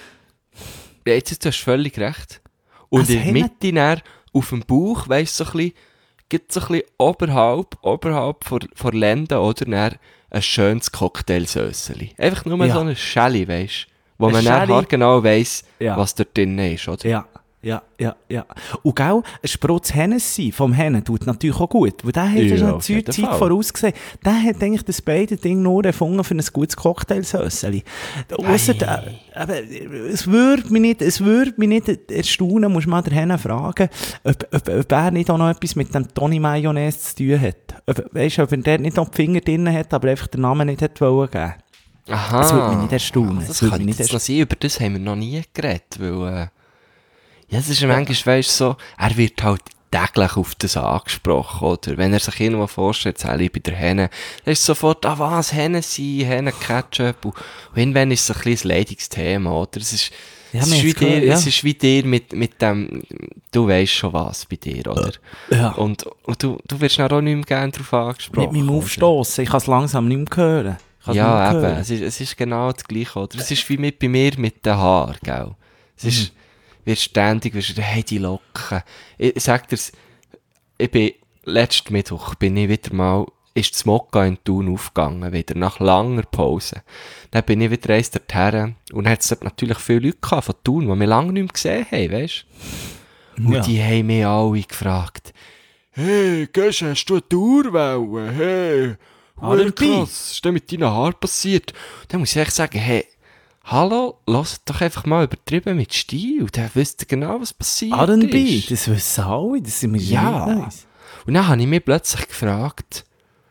Ja, jetzt, jetzt hast du völlig recht. Und Also, in der haben wir- Mitte dann, auf dem Bauch, weisst du, so ein bisschen, gibt so ein bisschen oberhalb, oberhalb vor, vor Lenden, oder, dann ein schönes Cocktailsösseli. Einfach nur Ja. so ein Schälli, weisst du, wo Ein man dann Schälli. genau weiss, Ja. was dort drin ist, oder? Ja, ja, ja, ja. Und gell, ein Sprutz Hennessy vom Hennen tut natürlich auch gut. Weil der hat ja Ja, schon auf eine jeden Zeit Fall. vorausgesehen. Der hat eigentlich das beide Ding nur erfunden für ein gutes Cocktailsösseli. Ausser, äh, aber es würde mich nicht, es würde mich nicht erstaunen, muss man den Hennen fragen, ob, ob, ob er nicht auch noch etwas mit dem Toni Mayonnaise zu tun hat. Ob, weißt du, ob er dort nicht noch die Finger drin hat, aber einfach den Namen nicht hat wollen geben. Aha. Das würde mich nicht erstaunen. Das, Das würde kann mich nicht jetzt noch sein, über das haben wir noch nie geredet, weil, äh, ja, es ist manchmal, weisst du, so, er wird halt täglich auf das angesprochen, oder? Wenn er sich irgendwo vorstellt, sei ich bei der Henne, dann ist sofort, ah was, Hennessy, Henne-Ketchup, und, und irgendwann ist es ein kleines Leidigungsthema, oder? Es ist, Ja, es wir ist wie haben's gehört, dir, ja. es ist wie dir mit, mit dem, du weisst schon was bei dir, oder? Ja. Und, und du, du wirst dann auch nicht mehr gerne darauf angesprochen. Mit meinem oder? Aufstossen, ich kann es langsam nicht mehr hören. Ich kann's Ja, nicht mehr eben. hören. Es ist, es ist genau das Gleiche, oder? Es ist wie mit, bei mir mit den Haaren, gell? Es ist, wird ständig, wirst du, hey, die Locken. Ich, ich sag dir's, ich bin, letzten Mittwoch bin ich wieder mal, ist das Mokka in Thun aufgegangen, wieder, nach langer Pause. Dann bin ich wieder eins dorthin, und dann hat es dort natürlich viele Leute gehabt von Thun, die wir lange nicht mehr gesehen haben, weisst du? Und Ja. die haben mich alle gefragt, hey, gehst, hast du eine Tourwelle? Hey, Ah, hure dabei. krass, was ist denn mit deinen Haaren passiert? Dann muss ich echt sagen, hey, hallo, lasst doch einfach mal übertrieben mit Stil, dann wisst ihr genau, was passiert R and B, ist. das wissen alle, das sind wir Ja. nicht nice. Und dann habe ich mich plötzlich gefragt,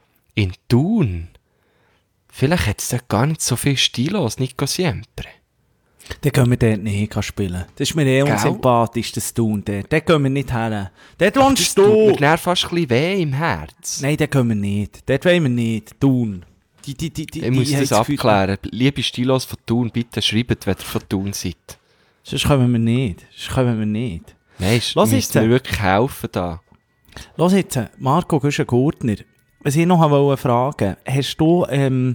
in Thun, vielleicht hat es da gar nicht so viel Stilos, Nico Siempre. Dann können wir dort nicht gehen spielen. Das ist mir eh Gell? unsympathisch, das Tun dort. Dort gehen wir nicht hin. Dort Das wohnst tut du. mir dann fast ein bisschen weh im Herz. Nein, dort können wir nicht. Dort wollen wir nicht. Tun. Die, die, die, die, Ich muss die haben das Gefühl- abklären. Liebe Stilos von Thun, bitte schreibt, wenn ihr von Thun seid. Sonst können wir nicht. Sonst können wir nicht. Nein, es Was müsst ist mir denn? wirklich helfen da. Los jetzt, Marco Güschen-Gurtner. Was ich noch wollte fragen, hast du, ähm,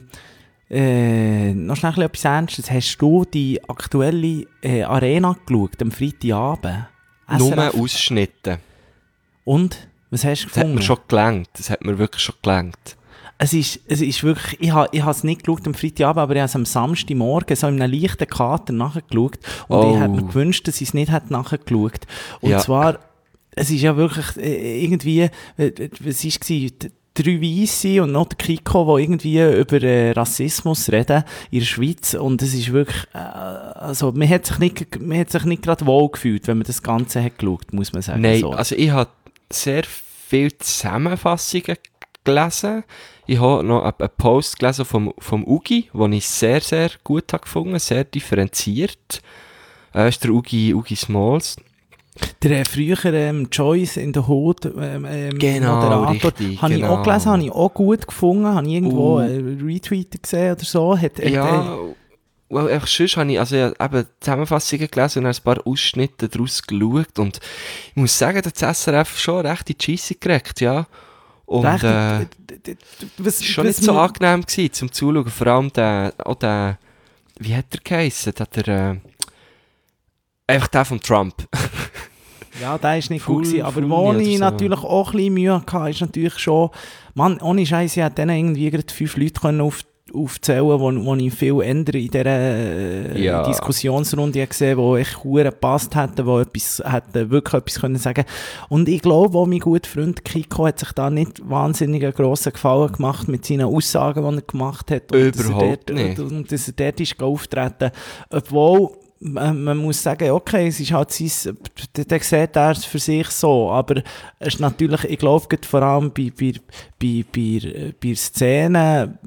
äh, noch schnell etwas Ernstes, hast du die aktuelle äh, Arena geschaut, am Freitagabend? S R F? Nur Ausschnitte. Und? Was hast du Das hat gefunden? mir schon gelangt. Das hat mir wirklich schon gelangt. Es ist, es ist wirklich, ich habe ich es nicht geschaut am Freitagabend, aber ich habe es am Samstagmorgen so in einem leichten Kater nachgeschaut. Und Oh. ich hätte mir gewünscht, dass ich es nicht hätte nachgeschaut. Und Ja. zwar, es ist ja wirklich äh, irgendwie, äh, was war es? Drei Weisse und noch der Kiko, die irgendwie über äh, Rassismus reden in der Schweiz. Und es ist wirklich, äh, also man hat sich nicht, man hat sich nicht gerade wohl gefühlt, wenn man das Ganze hat geschaut, muss man sagen. Nein, so. also ich habe sehr viele Zusammenfassungen gelesen. Ich habe noch einen einen Post gelesen vom, vom Ugi, den ich sehr, sehr gut habe gefunden, sehr differenziert. Das ist der Ugi, Ugi Smalls. Der äh, früher ähm, Joyce in der Hood ähm, ähm, Genau, Moderator, richtig, habe ich genau. auch gelesen, habe ich auch gut gefunden, habe ich irgendwo Uh. äh, Retweet gesehen oder so. Hat, hat, äh, Ja, well, einfach sonst habe ich also ja, eben Zusammenfassungen gelesen und ein paar Ausschnitte daraus geschaut und ich muss sagen, dass das S R F schon recht in die Scheisse gekriegt, ja. Und recht, äh, d- d- d- was, es war schon was nicht so mir- angenehm gewesen, zum Zuschauen, vor allem der, auch der, wie hat der geheissen, hat der, äh, einfach der von Trump. Ja, der ist nicht Full- gut gewesen, aber Fulmi wo oder ich so. natürlich auch ein bisschen Mühe hatte, ist natürlich schon, Mann, ohne Scheiß, ich hätte denen irgendwie gerade fünf Leute können auf, aufzählen, wo, wo ich viel ändere in dieser äh, Ja. Diskussionsrunde gesehen, wo echt hure gepasst hätte, wo etwas, hätte wirklich etwas können sagen. Und ich glaube, auch mein guter Freund Kiko hat sich da nicht wahnsinnig einen grossen Gefallen gemacht mit seinen Aussagen, die er gemacht hat. Und Überhaupt dass er nicht. dort, und dass er dort ist auftreten. Obwohl, man, man muss sagen, okay, es ist halt sein, der, der sieht er es für sich so, aber es ist natürlich, ich glaube, gerade vor allem bei, bei, bei, bei, bei Szenen,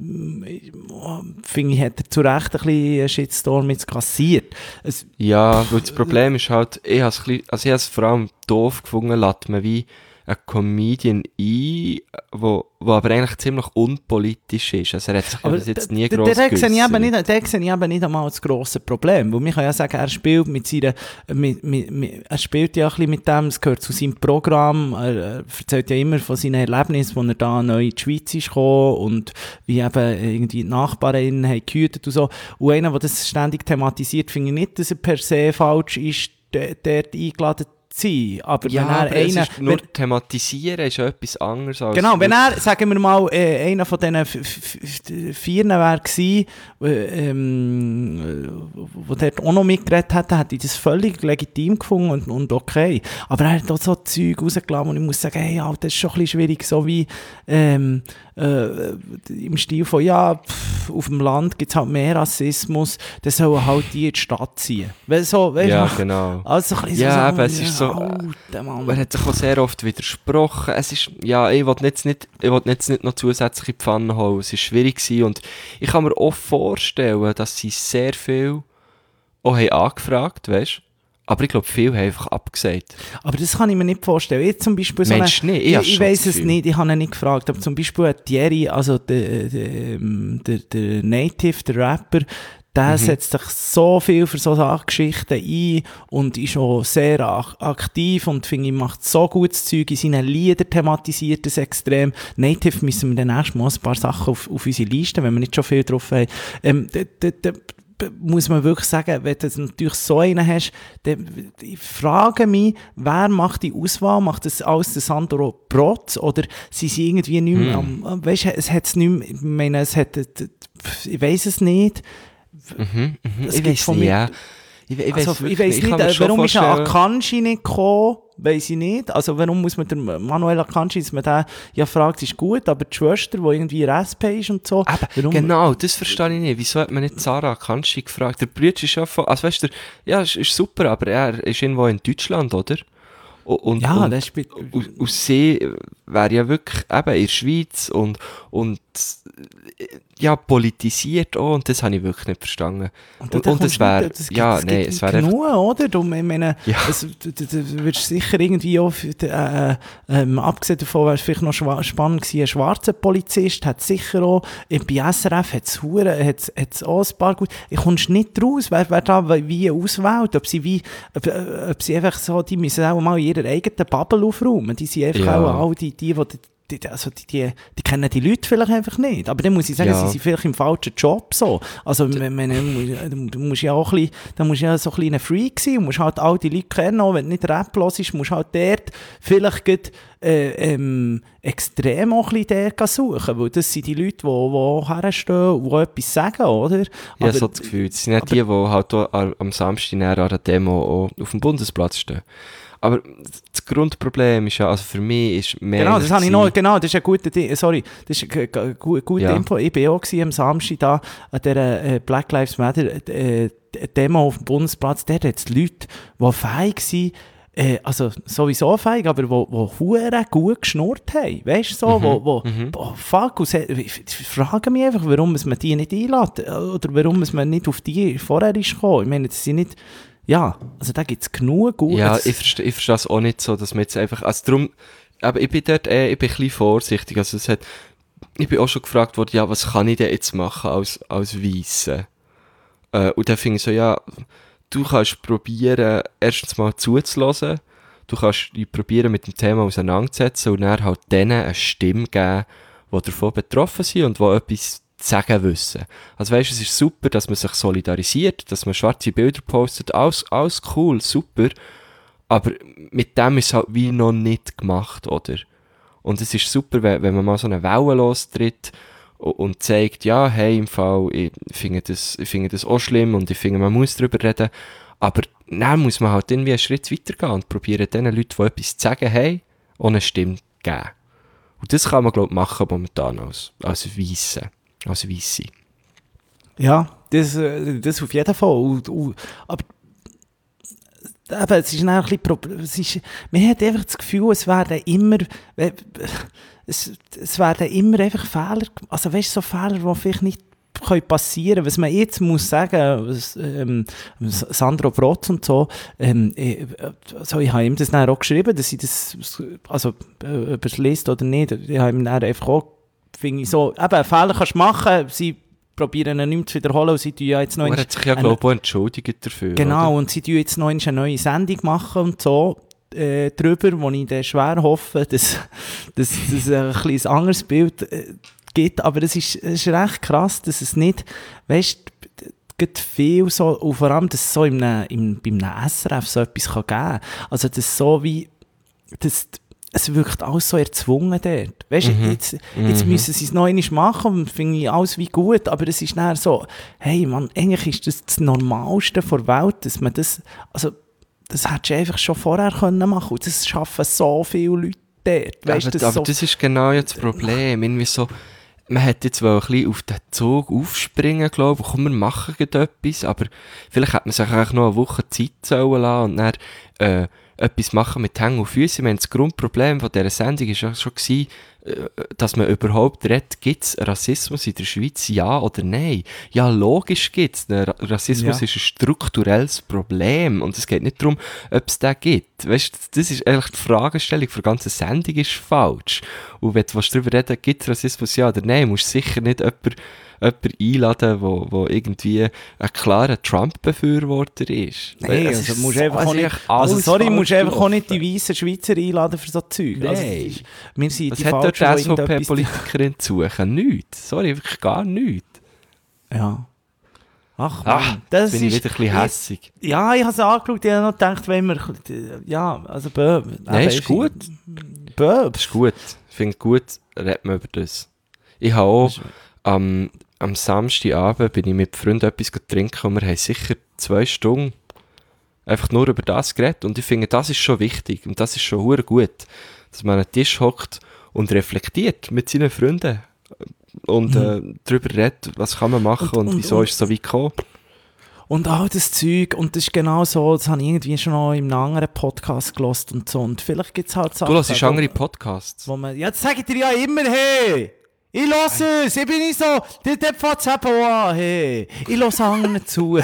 mm, finde ich, hat er zu Recht ein bisschen einen Shitstorm jetzt kassiert. Es, Ja, weil das Problem ist halt, ich habe es, ein bisschen- also ich habe es vor allem doof gefunden, lässt man wie ein Comedian ein, wo, wo aber eigentlich ziemlich unpolitisch ist. Also er hat sich ja bis jetzt nie d- gross d- der sehe ich eben geäussert. nicht, der sehe ich eben nicht einmal das grosse Problem, weil man kann ja sagen, er spielt mit seiner, mit, mit, mit, er spielt ja ein bisschen mit dem, es gehört zu seinem Programm, er, er erzählt ja immer von seinen Erlebnissen, wo er da neu in die Schweiz ist gekommen und wie eben irgendwie die Nachbarinnen haben gehütet und so. Und einer, der das ständig thematisiert, finde ich nicht, dass er per se falsch ist, d- dort eingeladen zu sein. Aber Ja, wenn er aber es einer, ist nur wenn- thematisieren ist ja etwas anderes als... Genau, wenn er, sagen wir mal, äh, einer von diesen f- f- f- Vieren wäre gewesen, äh, ähm, äh, wo dort auch noch mitgeredet hätte, hätte ich das völlig legitim gefunden und, und okay. Aber er hat auch so Zeug rausgelassen und ich muss sagen, hey, Alter, das ist schon ein bisschen schwierig, so wie ähm, äh, im Stil von, ja, pff, auf dem Land gibt es halt mehr Rassismus, dann sollen halt die in die Stadt ziehen. Weil so, weißt Ja, du, genau. also ein bisschen Ja, so, aber es ist so- Alter, Mann. Er hat sich auch sehr oft widersprochen. Es ist, ja, ich will jetzt nicht, ich will jetzt nicht noch zusätzliche Pfannen holen. Es ist schwierig gewesen und ich kann mir auch vorstellen, dass sie sehr viel auch haben angefragt, weißt? Aber ich glaube, viele haben einfach abgesagt. Aber das kann ich mir nicht vorstellen. Jetzt zum Beispiel so eine, Meinst du nicht? Ich ich, habe ich schon weiss das es Gefühl. nicht, ich habe ihn nicht gefragt, aber zum Beispiel hat Thierry, also der, der, ähm, der, der Native, der Rapper, der Mhm. setzt sich so viel für so Geschichten ein und ist auch sehr ak- aktiv und finde ich, macht so gutes Zeug in seinen Liedern, thematisiert das extrem. Native müssen wir dann erst mal ein paar Sachen auf, auf unsere Liste, wenn wir nicht schon viel drauf haben. Ähm, d- d- d- muss man wirklich sagen, wenn du natürlich so einen hast, dann, ich frage mich, wer macht die Auswahl? Macht das alles der Sandro Protz oder sind sie irgendwie nicht mehr Hm. am, weißt du, es hat es nicht mehr, ich meine, es hat, ich weiss es nicht. Mhm, mhm. Es Ich gibt weiß von nicht, mir- ja. Ich, we- ich weiss Also, ich wirklich weiss nicht, kann mir äh, schon warum ist ein vorstellen- Akanji nicht gekommen? Weiss ich nicht. Also, warum muss man den Manuel Akanji, dass man den ja fragt, ist gut, aber die Schwester, die irgendwie in R S P ist und so. Aber warum, genau, das verstehe ich nicht. Wieso hat man nicht Sarah Kanski gefragt? Der Bruder ist ja von, also weißt du, ja, ist, ist super, aber er ist irgendwo in Deutschland, oder? Und, und, Ja, und, das spielt- und, und sie wäre ja wirklich eben in der Schweiz und, und äh, ja, politisiert auch, und das habe ich wirklich nicht verstanden. Und, dann und, kommst es du wäre, nicht- das gibt- ja, das nein, gibt es wäre einfach, genug, oder? Du, ich meine, Ja. es, du, du, du wirst sicher irgendwie auch, äh, ähm, abgesehen davon wäre es vielleicht noch schwa- spannend gewesen, ein schwarzer Polizist hat sicher auch, äh, bei S R F hat es hure, hat's, hat's auch ein paar gut, ich kommst nicht raus, wer, wer da wie auswählt, ob sie wie, ob, äh, ob sie einfach so, die müssen auch mal in ihrer eigenen Bubble aufräumen, die sind einfach Ja. auch all die, die, die die, also die, die, die kennen die Leute vielleicht einfach nicht. Aber dann muss ich sagen, Ja. sie sind vielleicht im falschen Job so. Also, wenn, wenn, du du musst ja auch ein bisschen, da musst du ja so ein kleiner Freak sein, du musst halt all die Leute kennen, auch wenn du nicht Rap hörst, musst du halt dort vielleicht grad, äh, ähm, extrem auch ein bisschen dort suchen, weil das sind die Leute, die, die herstehen und die etwas sagen, oder? ich habe so das Gefühl, das sind nicht die, die halt auch am- am Samstag nachher an der Demo auch auf dem Bundesplatz stehen. Aber das Grundproblem ist ja, also für mich ist mehr... Genau, das habe ich noch, genau, das ist ein guter, Di- sorry, das ist eine g- gu- gute Ja. Info. Ich war auch gewesen am Samstag da an dieser äh, Black Lives Matter äh, Demo auf dem Bundesplatz. Dort hat es Leute, die feig sind, äh, also sowieso feig, aber die, die hure gut geschnurrt haben. Weißt du, so, Mhm, wo, wo, mhm. oh, fuck, und se- ich ich frage mich einfach, warum es man die nicht einlädt oder warum es man nicht auf die vorher ist gekommen. Ich meine, das sind nicht... Ja, also da gibt es genug gut. Ja, das- ich verstehe, ich verstehe es auch nicht so, dass man jetzt einfach, also drum, aber ich bin dort, äh, ich bin ein bisschen vorsichtig, also es hat, ich bin auch schon gefragt worden, ja, was kann ich denn jetzt machen als, als Weisse? Äh, und dann finde ich so, ja, du kannst probieren, erstens mal zuzulassen, du kannst dich probieren, mit dem Thema auseinanderzusetzen und dann halt denen eine Stimme geben, die davon betroffen sind und die etwas zu sagen wissen. Also weisst, es ist super, dass man sich solidarisiert, dass man schwarze Bilder postet, alles, alles cool, super, aber mit dem ist es halt wie noch nicht gemacht, oder? Und es ist super, wenn, wenn man mal so eine Welle lostritt und zeigt, ja, hey, im Fall, ich finde das, ich finde das auch schlimm und ich finde, man muss darüber reden. Aber dann muss man halt irgendwie einen Schritt weitergehen und probieren, den Leuten, die etwas zu sagen haben, auch eine Stimme zu geben. Und das kann man, glaube ich, machen momentan als, als Weisse. Als Weisse. Ja, das, äh, das auf jeden Fall. Und, und, aber eben, es ist ein bisschen Problem. Es ist, man hat einfach das Gefühl, es werden immer, äh, es, es werden immer einfach Fehler, also weißt du, so Fehler, die vielleicht nicht können passieren. Was man jetzt muss sagen, was, ähm, Sandro Brotz und so, ähm, ich, also ich habe ihm das dann auch geschrieben, dass ich das, also äh, ob er es liest oder nicht, ich habe ihm dann einfach auch, finde ich so, eben, Fehler kannst du machen, sie probieren ihn nicht mehr zu wiederholen und sie tun ja jetzt noch... Er hat sich ja, glaube ich, auch entschuldigt dafür. Genau, oder? und sie tun jetzt noch eine neue Sendung machen und so, äh, drüber, wo ich dann schwer hoffe, dass, dass, dass es ein kleines anderes Bild äh, gibt, aber es ist, es ist recht krass, dass es nicht, weißt du, gibt viel so, und vor allem, dass es so im, im, beim S R F so etwas kann geben kann. Also, das so wie, das, es wirkt alles so erzwungen dort. Weißt du, Mhm. jetzt, jetzt Mhm. müssen sie es noch einmal machen und finde ich alles wie gut, aber es ist dann so, hey Mann, eigentlich ist das das Normalste der Welt, dass man das, also, das hättest du einfach schon vorher können machen und das schaffen so viele Leute dort. Weißt, aber das aber so, das ist genau jetzt das Problem. Irgendwie so, man hätte jetzt wohl ein bisschen auf den Zug aufspringen, glaube ich, komm, wir machen gerade etwas, aber vielleicht hätte man sich eigentlich noch eine Woche Zeit sollen lassen und dann äh, etwas machen mit Hängen und Füßen. Ich meine, das Grundproblem von dieser Sendung war ja schon gewesen, äh, dass man überhaupt redet, gibt es Rassismus in der Schweiz, ja oder nein? Ja, logisch gibt es. Rassismus Ja. ist ein strukturelles Problem und es geht nicht darum, ob es den gibt. Weißt du, das ist eigentlich die Fragestellung für die ganze Sendung ist falsch. Und wenn du darüber reden willst, gibt es Rassismus, ja oder nein, musst du sicher nicht jemanden jemanden einladen, wo, wo irgendwie ein klarer Trump-Befürworter ist. Nein, Es also ist musst so- einfach es auch ist nicht, echt also alles sorry, falsch musst einfach auch nicht gelaufen. die weißen Schweizer einladen für so Zeug. Nein. Also, das ist, wir sind Was die hat dort Falschen, die die irgendetwas- SVP-Politikerin zu suchen? Nichts. Sorry, wirklich gar nichts. Ja. Ach Mann, Ach, das bin ich ist... wieder ein bisschen hässig. Ja, ich habe es angeschaut, ich habe noch gedacht, wenn wir... Ja, also bö... Nein, eben, ist gut. Bö... Das ist gut. Ich finde gut, reden wir über das. Ich habe auch am, am Samstagabend bin ich mit Freunden etwas trinken und wir haben sicher zwei Stunden einfach nur über das geredet. Und ich finde, das ist schon wichtig und das ist schon hure gut, dass man an den Tisch hockt und reflektiert mit seinen Freunden und äh, darüber redet, was kann man machen und, Und- und- wieso und- ist es so weit gekommen. Und all das Zeug, und das ist genau so, das habe ich irgendwie schon noch in einem anderen Podcast gehört und so. Und vielleicht gibt es halt Sachen... Du hörst wo- andere Podcasts. Wo man, ja, das sage ich dir ja immer, hey! Ich höre es! Ich bin nicht so, der, der fängt es eben an, hey! Ich höre anderen zu.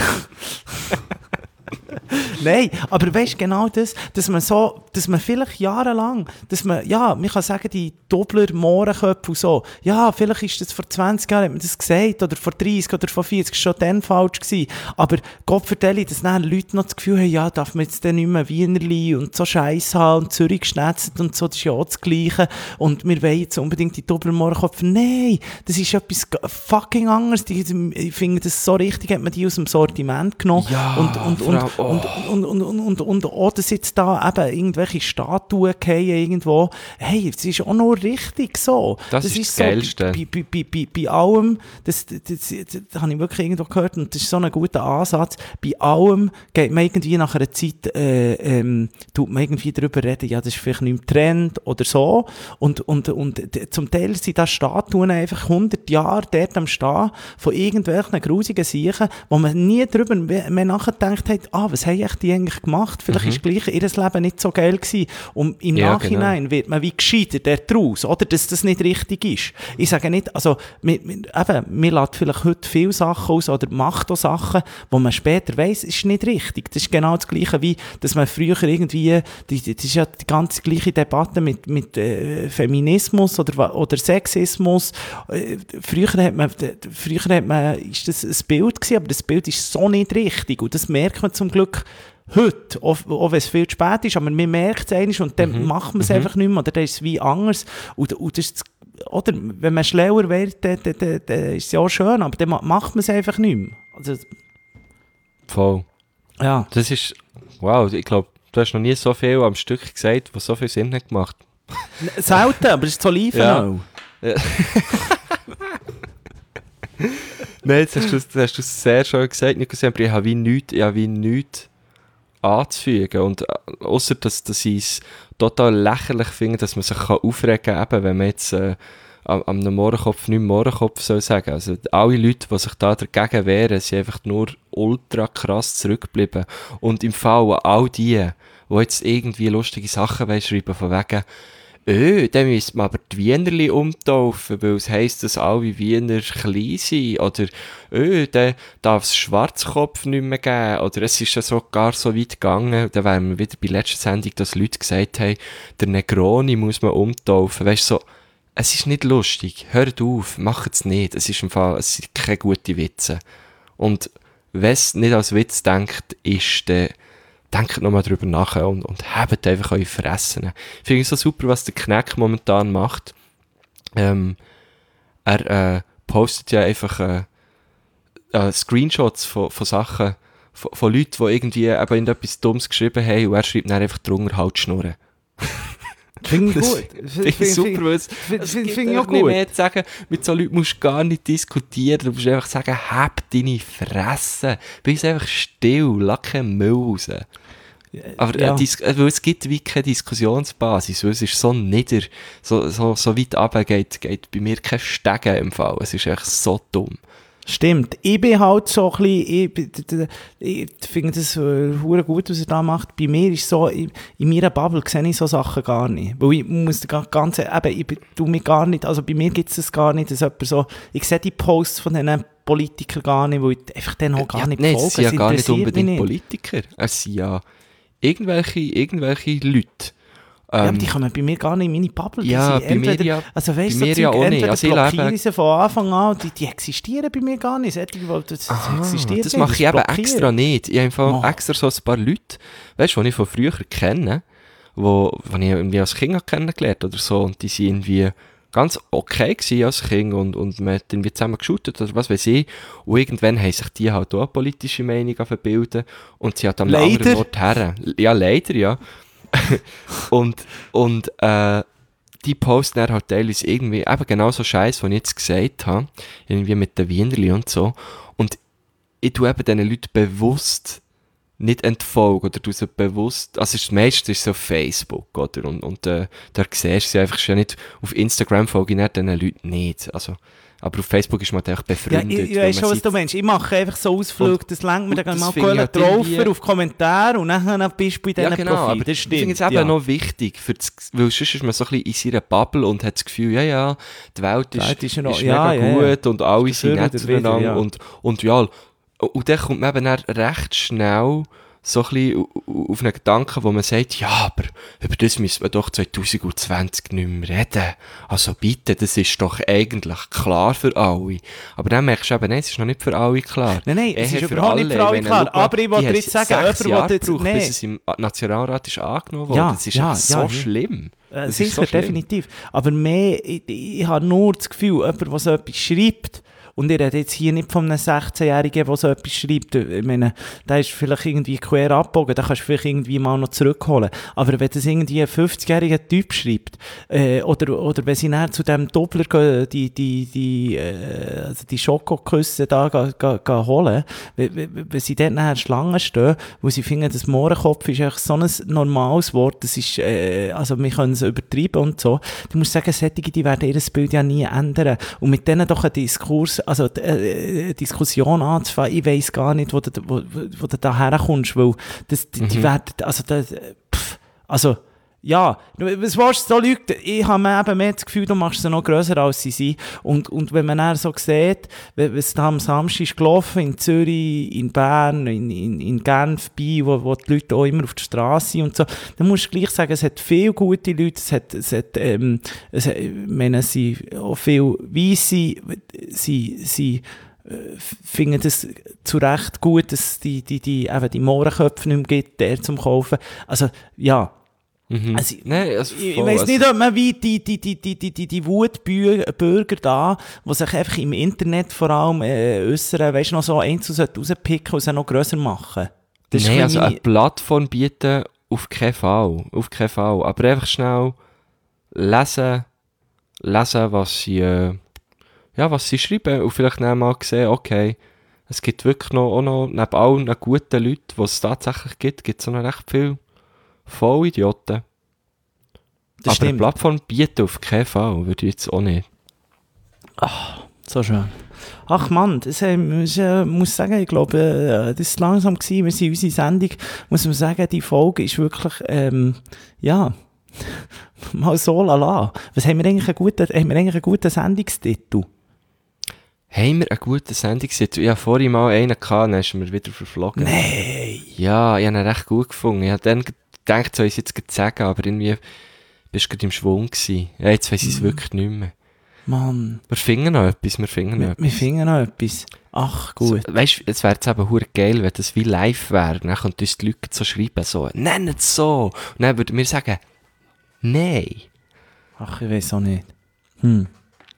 Nein, aber weißt du genau das, dass man so, dass man vielleicht jahrelang, dass man, ja, man kann sagen, die Doppler Mohrenköpfe und so, ja, vielleicht ist das vor zwanzig Jahren, hat man das gesagt, oder vor dreißig oder vor vierzig, schon dann falsch gewesen. Aber Gott vertelle, dass dann Leute noch das Gefühl haben, ja, darf man jetzt dann nicht mehr Wienerli und so Scheiß haben und Zürich geschnetzelt und so, das ist ja auch das Gleiche. Und wir wollen jetzt unbedingt die Doppler Mohrenköpfe. Nein, das ist etwas g- fucking anderes. Die, ich finde das so richtig, hat man die aus dem Sortiment genommen. Ja, und, und, vor und, allem- oh. und, und, und, und, und, und auch, dass jetzt da eben irgendwelche Statuen fallen irgendwo, hey, das ist auch nur richtig so. Das ist das so, Geilste. Bei, bei, bei, bei, bei allem, das, das, das, das, das habe ich wirklich irgendwo gehört und das ist so ein guter Ansatz, bei allem geht man irgendwie nach einer Zeit, äh, ähm, tut man irgendwie darüber reden, ja, das ist vielleicht nicht im Trend oder so und, und, und d- zum Teil sind da Statuen einfach hundert Jahre dort am Stehen von irgendwelchen grusigen Siechen, wo man nie darüber mehr mehr nachgedacht hat, ah, was haben echt die eigentlich gemacht? Vielleicht ist gleich ihr Leben nicht so geil gewesen. Und im Ja, Nachhinein wird man wie gescheitert daraus, oder? Dass das nicht richtig ist. Ich sage nicht, also, mir, mir, eben, mir lässt vielleicht heute viele Sachen aus oder macht auch Sachen, wo man später weiss, es ist nicht richtig. Das ist genau das Gleiche wie, dass man früher irgendwie, die, die- das ist ja die ganze gleiche Debatte mit, mit äh, Feminismus oder, wa- oder Sexismus. Äh, früher hat man, d- früher hat man, ist das ein Bild gewesen, aber das Bild ist so nicht richtig. Und das merkt man zum Glück heute, auch, auch wenn es viel zu spät ist, aber man merkt es einmal und dann macht man es einfach nicht mehr, oder dann ist es wie anders. Und, und das ist, das- oder, wenn man schlauer wird, dann, dann, dann, dann ist es ja auch schön, aber dann ma- macht man es einfach nicht mehr. Also, Voll. ja. Das ist, wow, ich glaube, du hast noch nie so viel am Stück gesagt, was so viel Sinn hat gemacht. Selten, aber es ist so live Ja. auch. Nein, jetzt hast du, das hast du sehr schön gesagt, Nico Semper, ich habe wie nichts, ich habe wie nichts anzufügen. Und äh, ausser, dass, dass ich es total lächerlich finde, dass man sich kann aufregen kann, eben, wenn man jetzt äh, am, am Mohrenkopf nicht Mohrenkopf soll sagen. Also alle Leute, die sich da dagegen wehren, sind einfach nur ultra krass zurückgeblieben. Und im Fall an all die, die jetzt irgendwie lustige Sachen wollen schreiben, von wegen, öh, dann müsste man aber die Wienerli umtaufen, weil es heisst, dass alle Wiener klein sind. Oder, öh, dann darf es Schwarzkopf nicht mehr geben. Oder es ist ja sogar so weit gegangen, da wären wir wieder bei der letzten Sendung, dass Leute gesagt haben, der Negroni muss man umtaufen. Weißt du, so, es ist nicht lustig. Hört auf, macht es nicht. Es ist im Fall, es sind keine guten Witze. Und wenn es nicht als Witz denkt, ist der denkt nochmal drüber nach und, und habt einfach eure Fressen. Ich finde es so super, was der Kneck momentan macht. Ähm, er äh, postet ja einfach äh, äh, Screenshots von, von Sachen, von, von Leuten, die irgendwie eben etwas Dummes geschrieben haben und er schreibt dann einfach drunter halt Schnurren. Finde ich Das gut. finde ich super, weil es, Finde es find, gibt find ich auch einfach nicht gut. mehr zu sagen. Mit so Leuten musst du gar nicht diskutieren. Du musst einfach sagen, hab deine Fresse. Bist einfach still, lass keinen Müll raus. Aber Ja. äh, dis- äh, weil es gibt wie keine Diskussionsbasis, weil es ist so nieder, so, so, so weit runter geht, geht bei mir kein Stegen im Fall. Es ist echt so dumm. Stimmt. Ich bin halt so ein bisschen, ich, bin- d- d- ich finde das äh, hure gut, was er da macht. Bei mir ist so, in, in meiner Bubble sehe ich so Sachen gar nicht. Weil ich muss da ganz, eben, ich tu mich gar nicht, also bei mir gibt es das gar nicht, dass jemand so, ich sehe die Posts von diesen Politikern gar nicht, weil ich einfach denen auch gar Ja, nicht nein, folge. es sind ja Es gar nicht interessiert mich unbedingt nicht. Politiker. Es sind ja irgendwelche, irgendwelche Leute. Ja, aber Ähm, die kommen bei mir gar nicht in meine Bubble. Die ja, sind bei mir entweder, ja- also weißt, bei so mir ja Zeug, auch nicht. entweder Also ich blockiere lebe- ich sie von Anfang an, die, die existieren bei mir gar nicht. Solche, die- das, das Ah, existiert das nicht, mache ich eben blockiere. extra nicht. Ich habe einfach Oh. extra so ein paar Leute, weißt du, die ich von früher kenne, wo, wo ich irgendwie als Kind habe kennengelernt oder so, und die sind irgendwie ganz okay gewesen als Kind und, und man hat irgendwie zusammen geshootet oder was weiß ich. Und irgendwann haben sich die halt auch eine politische Meinung verbilden und sie hat am Leider. anderen Ort her. Ja, leider, ja. und, und, äh, die posten dann halt teilweise irgendwie eben genau so Scheiß, den ich jetzt gesagt habe, irgendwie mit den Wienerli und so. Und ich tue eben diesen Leuten bewusst nicht entfolgen oder du sie bewusst, also das meiste ist so auf Facebook, oder? Und, und äh, da siehst du sie einfach schon nicht, auf Instagram folge ich diesen Leuten nicht, also, aber auf Facebook ist man einfach Ja, befreundet. ich, ich weil weiss man schon, was sieht- du meinst. Ich mache einfach so Ausflüge, das lenkt mir und dann das mal finde ich Kohle halt drauf irgendwie- auf Kommentare und dann bist du bei diesen Ja, genau, Profilen. aber Das ich finde stimmt. es eben ja. noch wichtig, für das, weil sonst ist man so ein bisschen in seiner Bubble und hat das Gefühl, ja, ja, die Welt ist, Welt ist ist, ja noch- mega ja, ja, ja. gut und alle Ist sind der nett Für oder der zueinander Wider, ja. und, und ja, und dann kommt man eben dann recht schnell so ein bisschen au- au- auf einen Gedanken, wo man sagt, ja, aber über das müssen wir doch zwanzig zwanzig nicht mehr reden. Also bitte, das ist doch eigentlich klar für alle. Aber dann merkst du eben, nein, es ist noch nicht für alle klar. Nein, nein, es Eher ist überhaupt nicht für alle Wenn, klar. schau mal, Aber ich wollte die jetzt haben sagen, sechs jemand Jahre will jetzt- gebraucht, nein. bis es im Nationalrat ist angenommen worden. Ja, das ist ja, einfach so ja, ja. schlimm. Äh, Das ist sicher, so schlimm. definitiv. Aber mehr, ich, ich habe nur das Gefühl, jemand, der so etwas schreibt, und ich rede jetzt hier nicht von einem sechzehnjährigen, der so etwas schreibt, ich meine, der ist vielleicht irgendwie quer abgebogen, den kannst du vielleicht irgendwie mal noch zurückholen. Aber wenn das irgendwie ein fünfzigjähriger Typ schreibt, äh, oder, oder wenn sie dann zu dem Doppler gehen, die, die, die, äh, also die Schokoküsse da gehen, gehen, gehen holen, wenn, wenn wenn sie dort nachher Schlangen stehen, wo sie finden, das Mohrenkopf ist eigentlich so ein normales Wort, das ist, äh, also wir können es übertreiben und so, du musst sagen, solche, die werden ihr Bild ja nie ändern. Und mit denen doch einen Diskurs, also äh, äh, Diskussion anzufangen, ich weiss gar nicht, wo du, wo, wo du da herkommst, weil das, die, die Mhm. werden, also das, äh, pff, also ja, was willst du so Leute? Ich habe mir eben mehr das Gefühl, du machst sie noch grösser, als sie sind. Und, und wenn man dann so sieht, wenn es da am Samstag ist gelaufen, in Zürich, in Bern, in, in, in Genf, bei, wo, wo die Leute auch immer auf der Straße sind und so, dann musst du gleich sagen, es hat viele gute Leute, es hat, es hat, ähm, es hat, ich meine, es sind auch viele Weisse, sie, sie, äh, finden das zu Recht gut, dass es die, die, die, eben die Mohrenköpfe nicht mehr gibt, der zum Kaufen. Also, ja. Mhm. Also, Nein, also Ich, ich voll, weiss also- nicht, ob man wie die, die, die, die, die, die, die Wutbürger da, die sich einfach im Internet vor allem äh, äußern, weißt du, noch so einzeln rauspicken und sie noch grösser machen. Das ist Nein, ein also bisschen eine Plattform bieten auf keinen Fall. Auf keinen Fall. Aber einfach schnell lesen, lesen, was sie, äh, ja, was sie schreiben und vielleicht dann mal sehen, okay, es gibt wirklich noch, auch noch neben allen guten Leuten, die es tatsächlich gibt, gibt es auch noch recht viele Vollidioten. Das Aber stimmt. eine Plattform bietet auf keinen Fall, würde ich jetzt auch nicht. So schön. Ach Mann, das, äh, muss, äh, muss sagen, ich glaube, äh, das ist langsam gewesen. Wir sind unsere Sendung, muss man sagen, die Folge ist wirklich, ähm, ja, mal so lala. Was haben wir eigentlich einen guten, haben wir eigentlich einen guten Sendungstitel? Haben wir einen guten Sendungstitel? Ich hatte vorhin mal einen gehabt, dann ist er mir wieder verflogen. Nein! Ja, ich habe ihn recht gut gefunden. Ich habe dann gedacht, soll ich es jetzt gerade sagen, aber irgendwie bist du gerade im Schwung gewesen. Ja, jetzt weiss ich es Mhm. wirklich nicht mehr. Mann, Wir finden noch etwas, wir finden noch wir, etwas. wir finden noch etwas. Ach, gut. So, weißt du, es wäre jetzt eben hure geil, wenn das wie live wäre. Dann könnten uns die Leute so schreiben, so, nenn es so. Und dann würden wir sagen, nein. Ach, ich weiß auch nicht. Hm.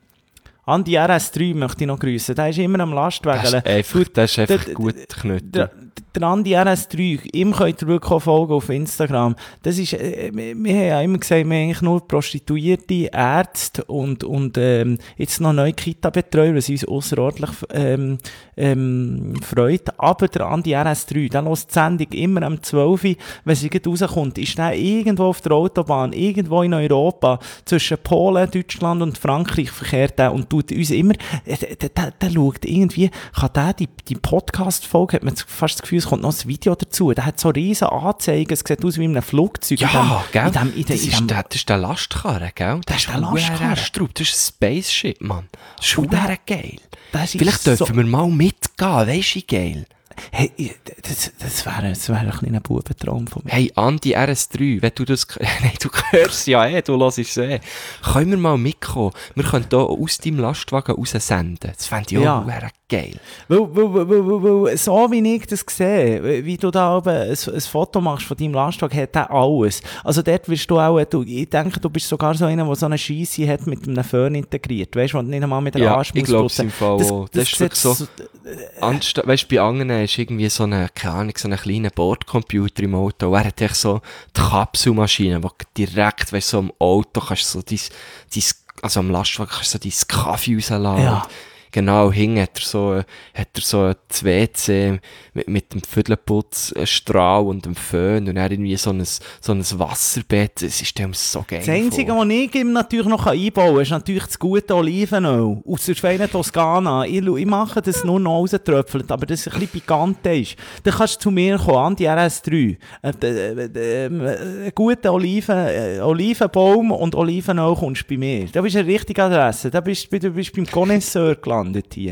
Andi R S drei möchte ich noch grüßen. Der ist immer am Lastwagen. Das ist einfach, das ist einfach der- gut Der, knütteln. der Andi R S drei, ihm könnt ihr wirklich auch folgen auf Instagram. Das ist, äh, wir, wir haben ja immer gesagt, wir haben eigentlich nur Prostituierte, Ärzte und, und ähm, jetzt noch neue Kita-Betreuer, was uns ausserordentlich ähm, ähm, freut. Aber der Andi R S drei, der hört die Sendung immer am zwölf Uhr, wenn sie gerade rauskommt, ist der irgendwo auf der Autobahn, irgendwo in Europa, zwischen Polen, Deutschland und Frankreich verkehrt der und tut uns immer, der, der, der, der schaut irgendwie, kann der die, die Podcast-Folge, hat man fast das Gefühl, es kommt noch ein Video dazu, der hat so riesen Anzeigen, es sieht aus wie in einem Flugzeug. Ja, in gell? dem, in dem, in dem, das, in ist dem, der, das ist der Lastkarren, gell? Das ist der ein Lastkarren. Straub. Das ist ein Spaceship, Mann. Das ist Und der- verdammt geil. das ist Vielleicht so, dürfen wir mal mitgehen, weisst du, wie geil. hey, das, das wäre das wär ein kleiner Bubentraum von mir. Hey, Andi R S drei, wenn du das, nein, du hörst ja eh, du hörst es eh. Können wir mal mitkommen? Wir können hier aus deinem Lastwagen raussenden. Das fände ich auch Ja. verdammt geil. Weil, weil, weil, weil, weil, weil, so wie ich das sehe, wie du da oben ein, ein Foto machst von deinem Lastwagen, hat der alles. Also dort wirst du auch, du, ich denke, du bist sogar so einer, der so eine Scheisse hat mit einem Föhn integriert, weißt du, und nicht einmal mit einer Ja, Arsch ich muss glaube es putzen. im Fall Das, auch. das, Das ist wirklich so, so, anstatt, weißt du, bei anderen ist irgendwie so eine, keine Ahnung, so ein kleiner Bordcomputer im Auto. Er hat echt so die Kapselmaschine, wo du direkt, weißt du, so am Auto kannst du so dein, dein, also am Lastwagen kannst du so dein Kaffee rauslassen. Ja. Und genau, hinten hat er so, hat er so ein W C mit, mit dem Viertelputzstrahl und dem Föhn und dann irgendwie so ein, so ein Wasserbett. Es ist dem so geil. das Einzige, vor. was ich ihm natürlich noch einbauen kann, ist natürlich das gute Olivenöl. Aus der Schweine Toskana. Ich, ich mache das nur noch rauströpfelt, aber das ein bisschen pikant ist. Dann kannst du zu mir kommen, Andi R S drei. Ein äh, äh, äh, guter Oliven, äh, Olivenbaum und Olivenöl kommst du bei mir. Da bist du eine richtige Adresse. Da bist du bist beim Connoisseur gelandet hier.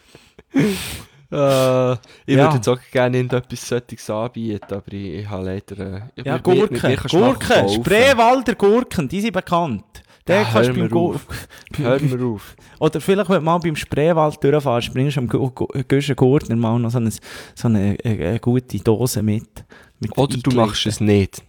Äh, ich Ja. würde jetzt auch gerne irgendetwas solches anbieten, aber ich, ich habe leider... Äh, ich- Ja, mit mir- Gurken, mit mir kannst du mal Gurken, kaufen. Spreewalder Gurken, die sind bekannt. Der Ja, kannst hör du beim mir Gur- auf. Hör mir auf. Oder vielleicht, wenn du mal beim Spreewald durchfährst, bringst du am Gu- Gu- Güschen Gurtner mal noch so eine, so eine, eine, eine gute Dose mit. mit Oder du eingelegten. machst es nicht.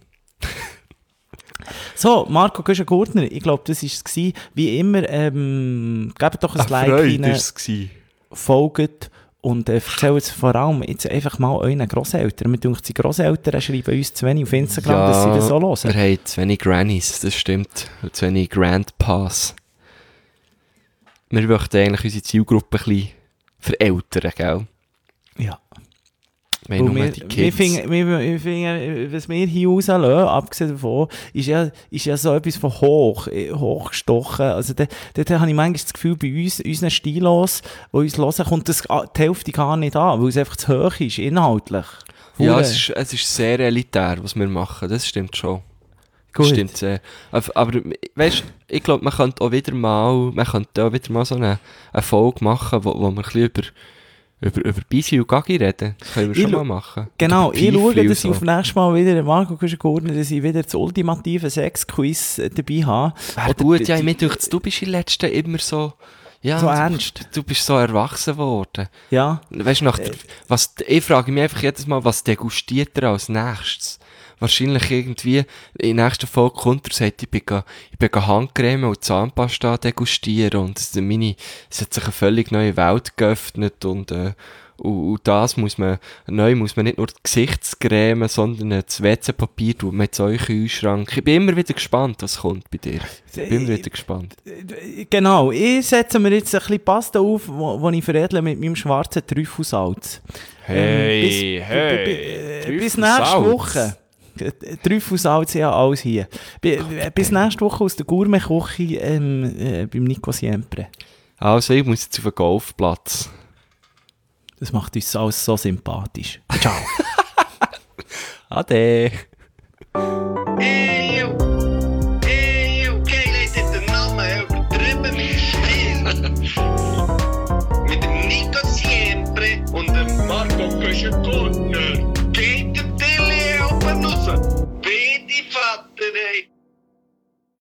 So, Marco Güschen Gurtner, ich glaube, das war es gewesen. Wie immer, ähm, gebt doch ein Eine Like Freude rein, war es gewesen. folgt und äh, erzählt es vor allem jetzt einfach mal euren Grosseltern. Mir denkt, die Grosseltern schreiben uns zu wenig auf Instagram, dass sie das so hören. wir haben zu wenig Grannies, das stimmt. Und zu wenig Grandpas. Wir möchten eigentlich unsere Zielgruppe ein bisschen verältern, gell? Ja. Wir haben Weil nur wir, die wir, Kids. finden, wir, wir finden, was wir hier rauslassen, abgesehen davon, ist ja, ist ja so etwas von hoch, eh, hochgestochen. Also da, da, da habe ich manchmal das Gefühl, bei uns, unseren Stilos, die uns hören, kommt das, ah, die Hälfte gar nicht an, weil es einfach zu hoch ist, inhaltlich. Ja, Hure. es ist, es ist sehr elitär, was wir machen, das stimmt schon. Gut. Das stimmt sehr. Aber, aber weißt, ich glaube, man könnte auch wieder mal, man könnte auch wieder mal so eine, eine Folge machen, wo, wo wir ein bisschen über, über, über Bisi und Gagi reden. Das können wir Ich schon lu- mal machen. Genau, Oder ich schaue, Pfeifli dass ich und auf nächstes Mal wieder, Marco Kuschengurtner, dass ich wieder das ultimative Sex-Quiz äh, dabei habe. Wäre Oder gut, die- ja, die- mir denkt, du bist in letzten immer so, ja, So du, ernst. Du bist so erwachsen geworden. Ja. Weißt du, nach der, was, ich frage mich einfach jedes Mal, was degustiert er als nächstes? Wahrscheinlich irgendwie, in der nächsten Folge kommt er und sagt, ich bin, ga, ich bin ga Handcreme und Zahnpasta degustieren und es- meine, es hat sich eine völlig neue Welt geöffnet und, äh, Und, und das muss man, neu muss man nicht nur die Gesichtscreme, sondern das W C-Papier tut man jetzt in euren Kühlschrank. Ich bin immer wieder gespannt, was kommt bei dir. Ich bin immer wieder gespannt. Genau, ich setze mir jetzt ein bisschen Pasta auf, wo, wo ich veredle mit meinem schwarzen Trüffelsalz. Hey, bis, hey, b- b- bis nächste Woche. Trüffelsalz, ja, alles hier. B- bis nächste Woche aus der Gourmet-Küche ähm, äh, beim Nico Siempre. Also, ich muss jetzt auf den Golfplatz. Das macht uns alles so sympathisch. Ciao. Ade. Ey, yo. Ey, yo. Geil, hat den Namen übertrieben mit Stil. Mit dem Nico Siempre und dem Marco Köschen-Gurtner.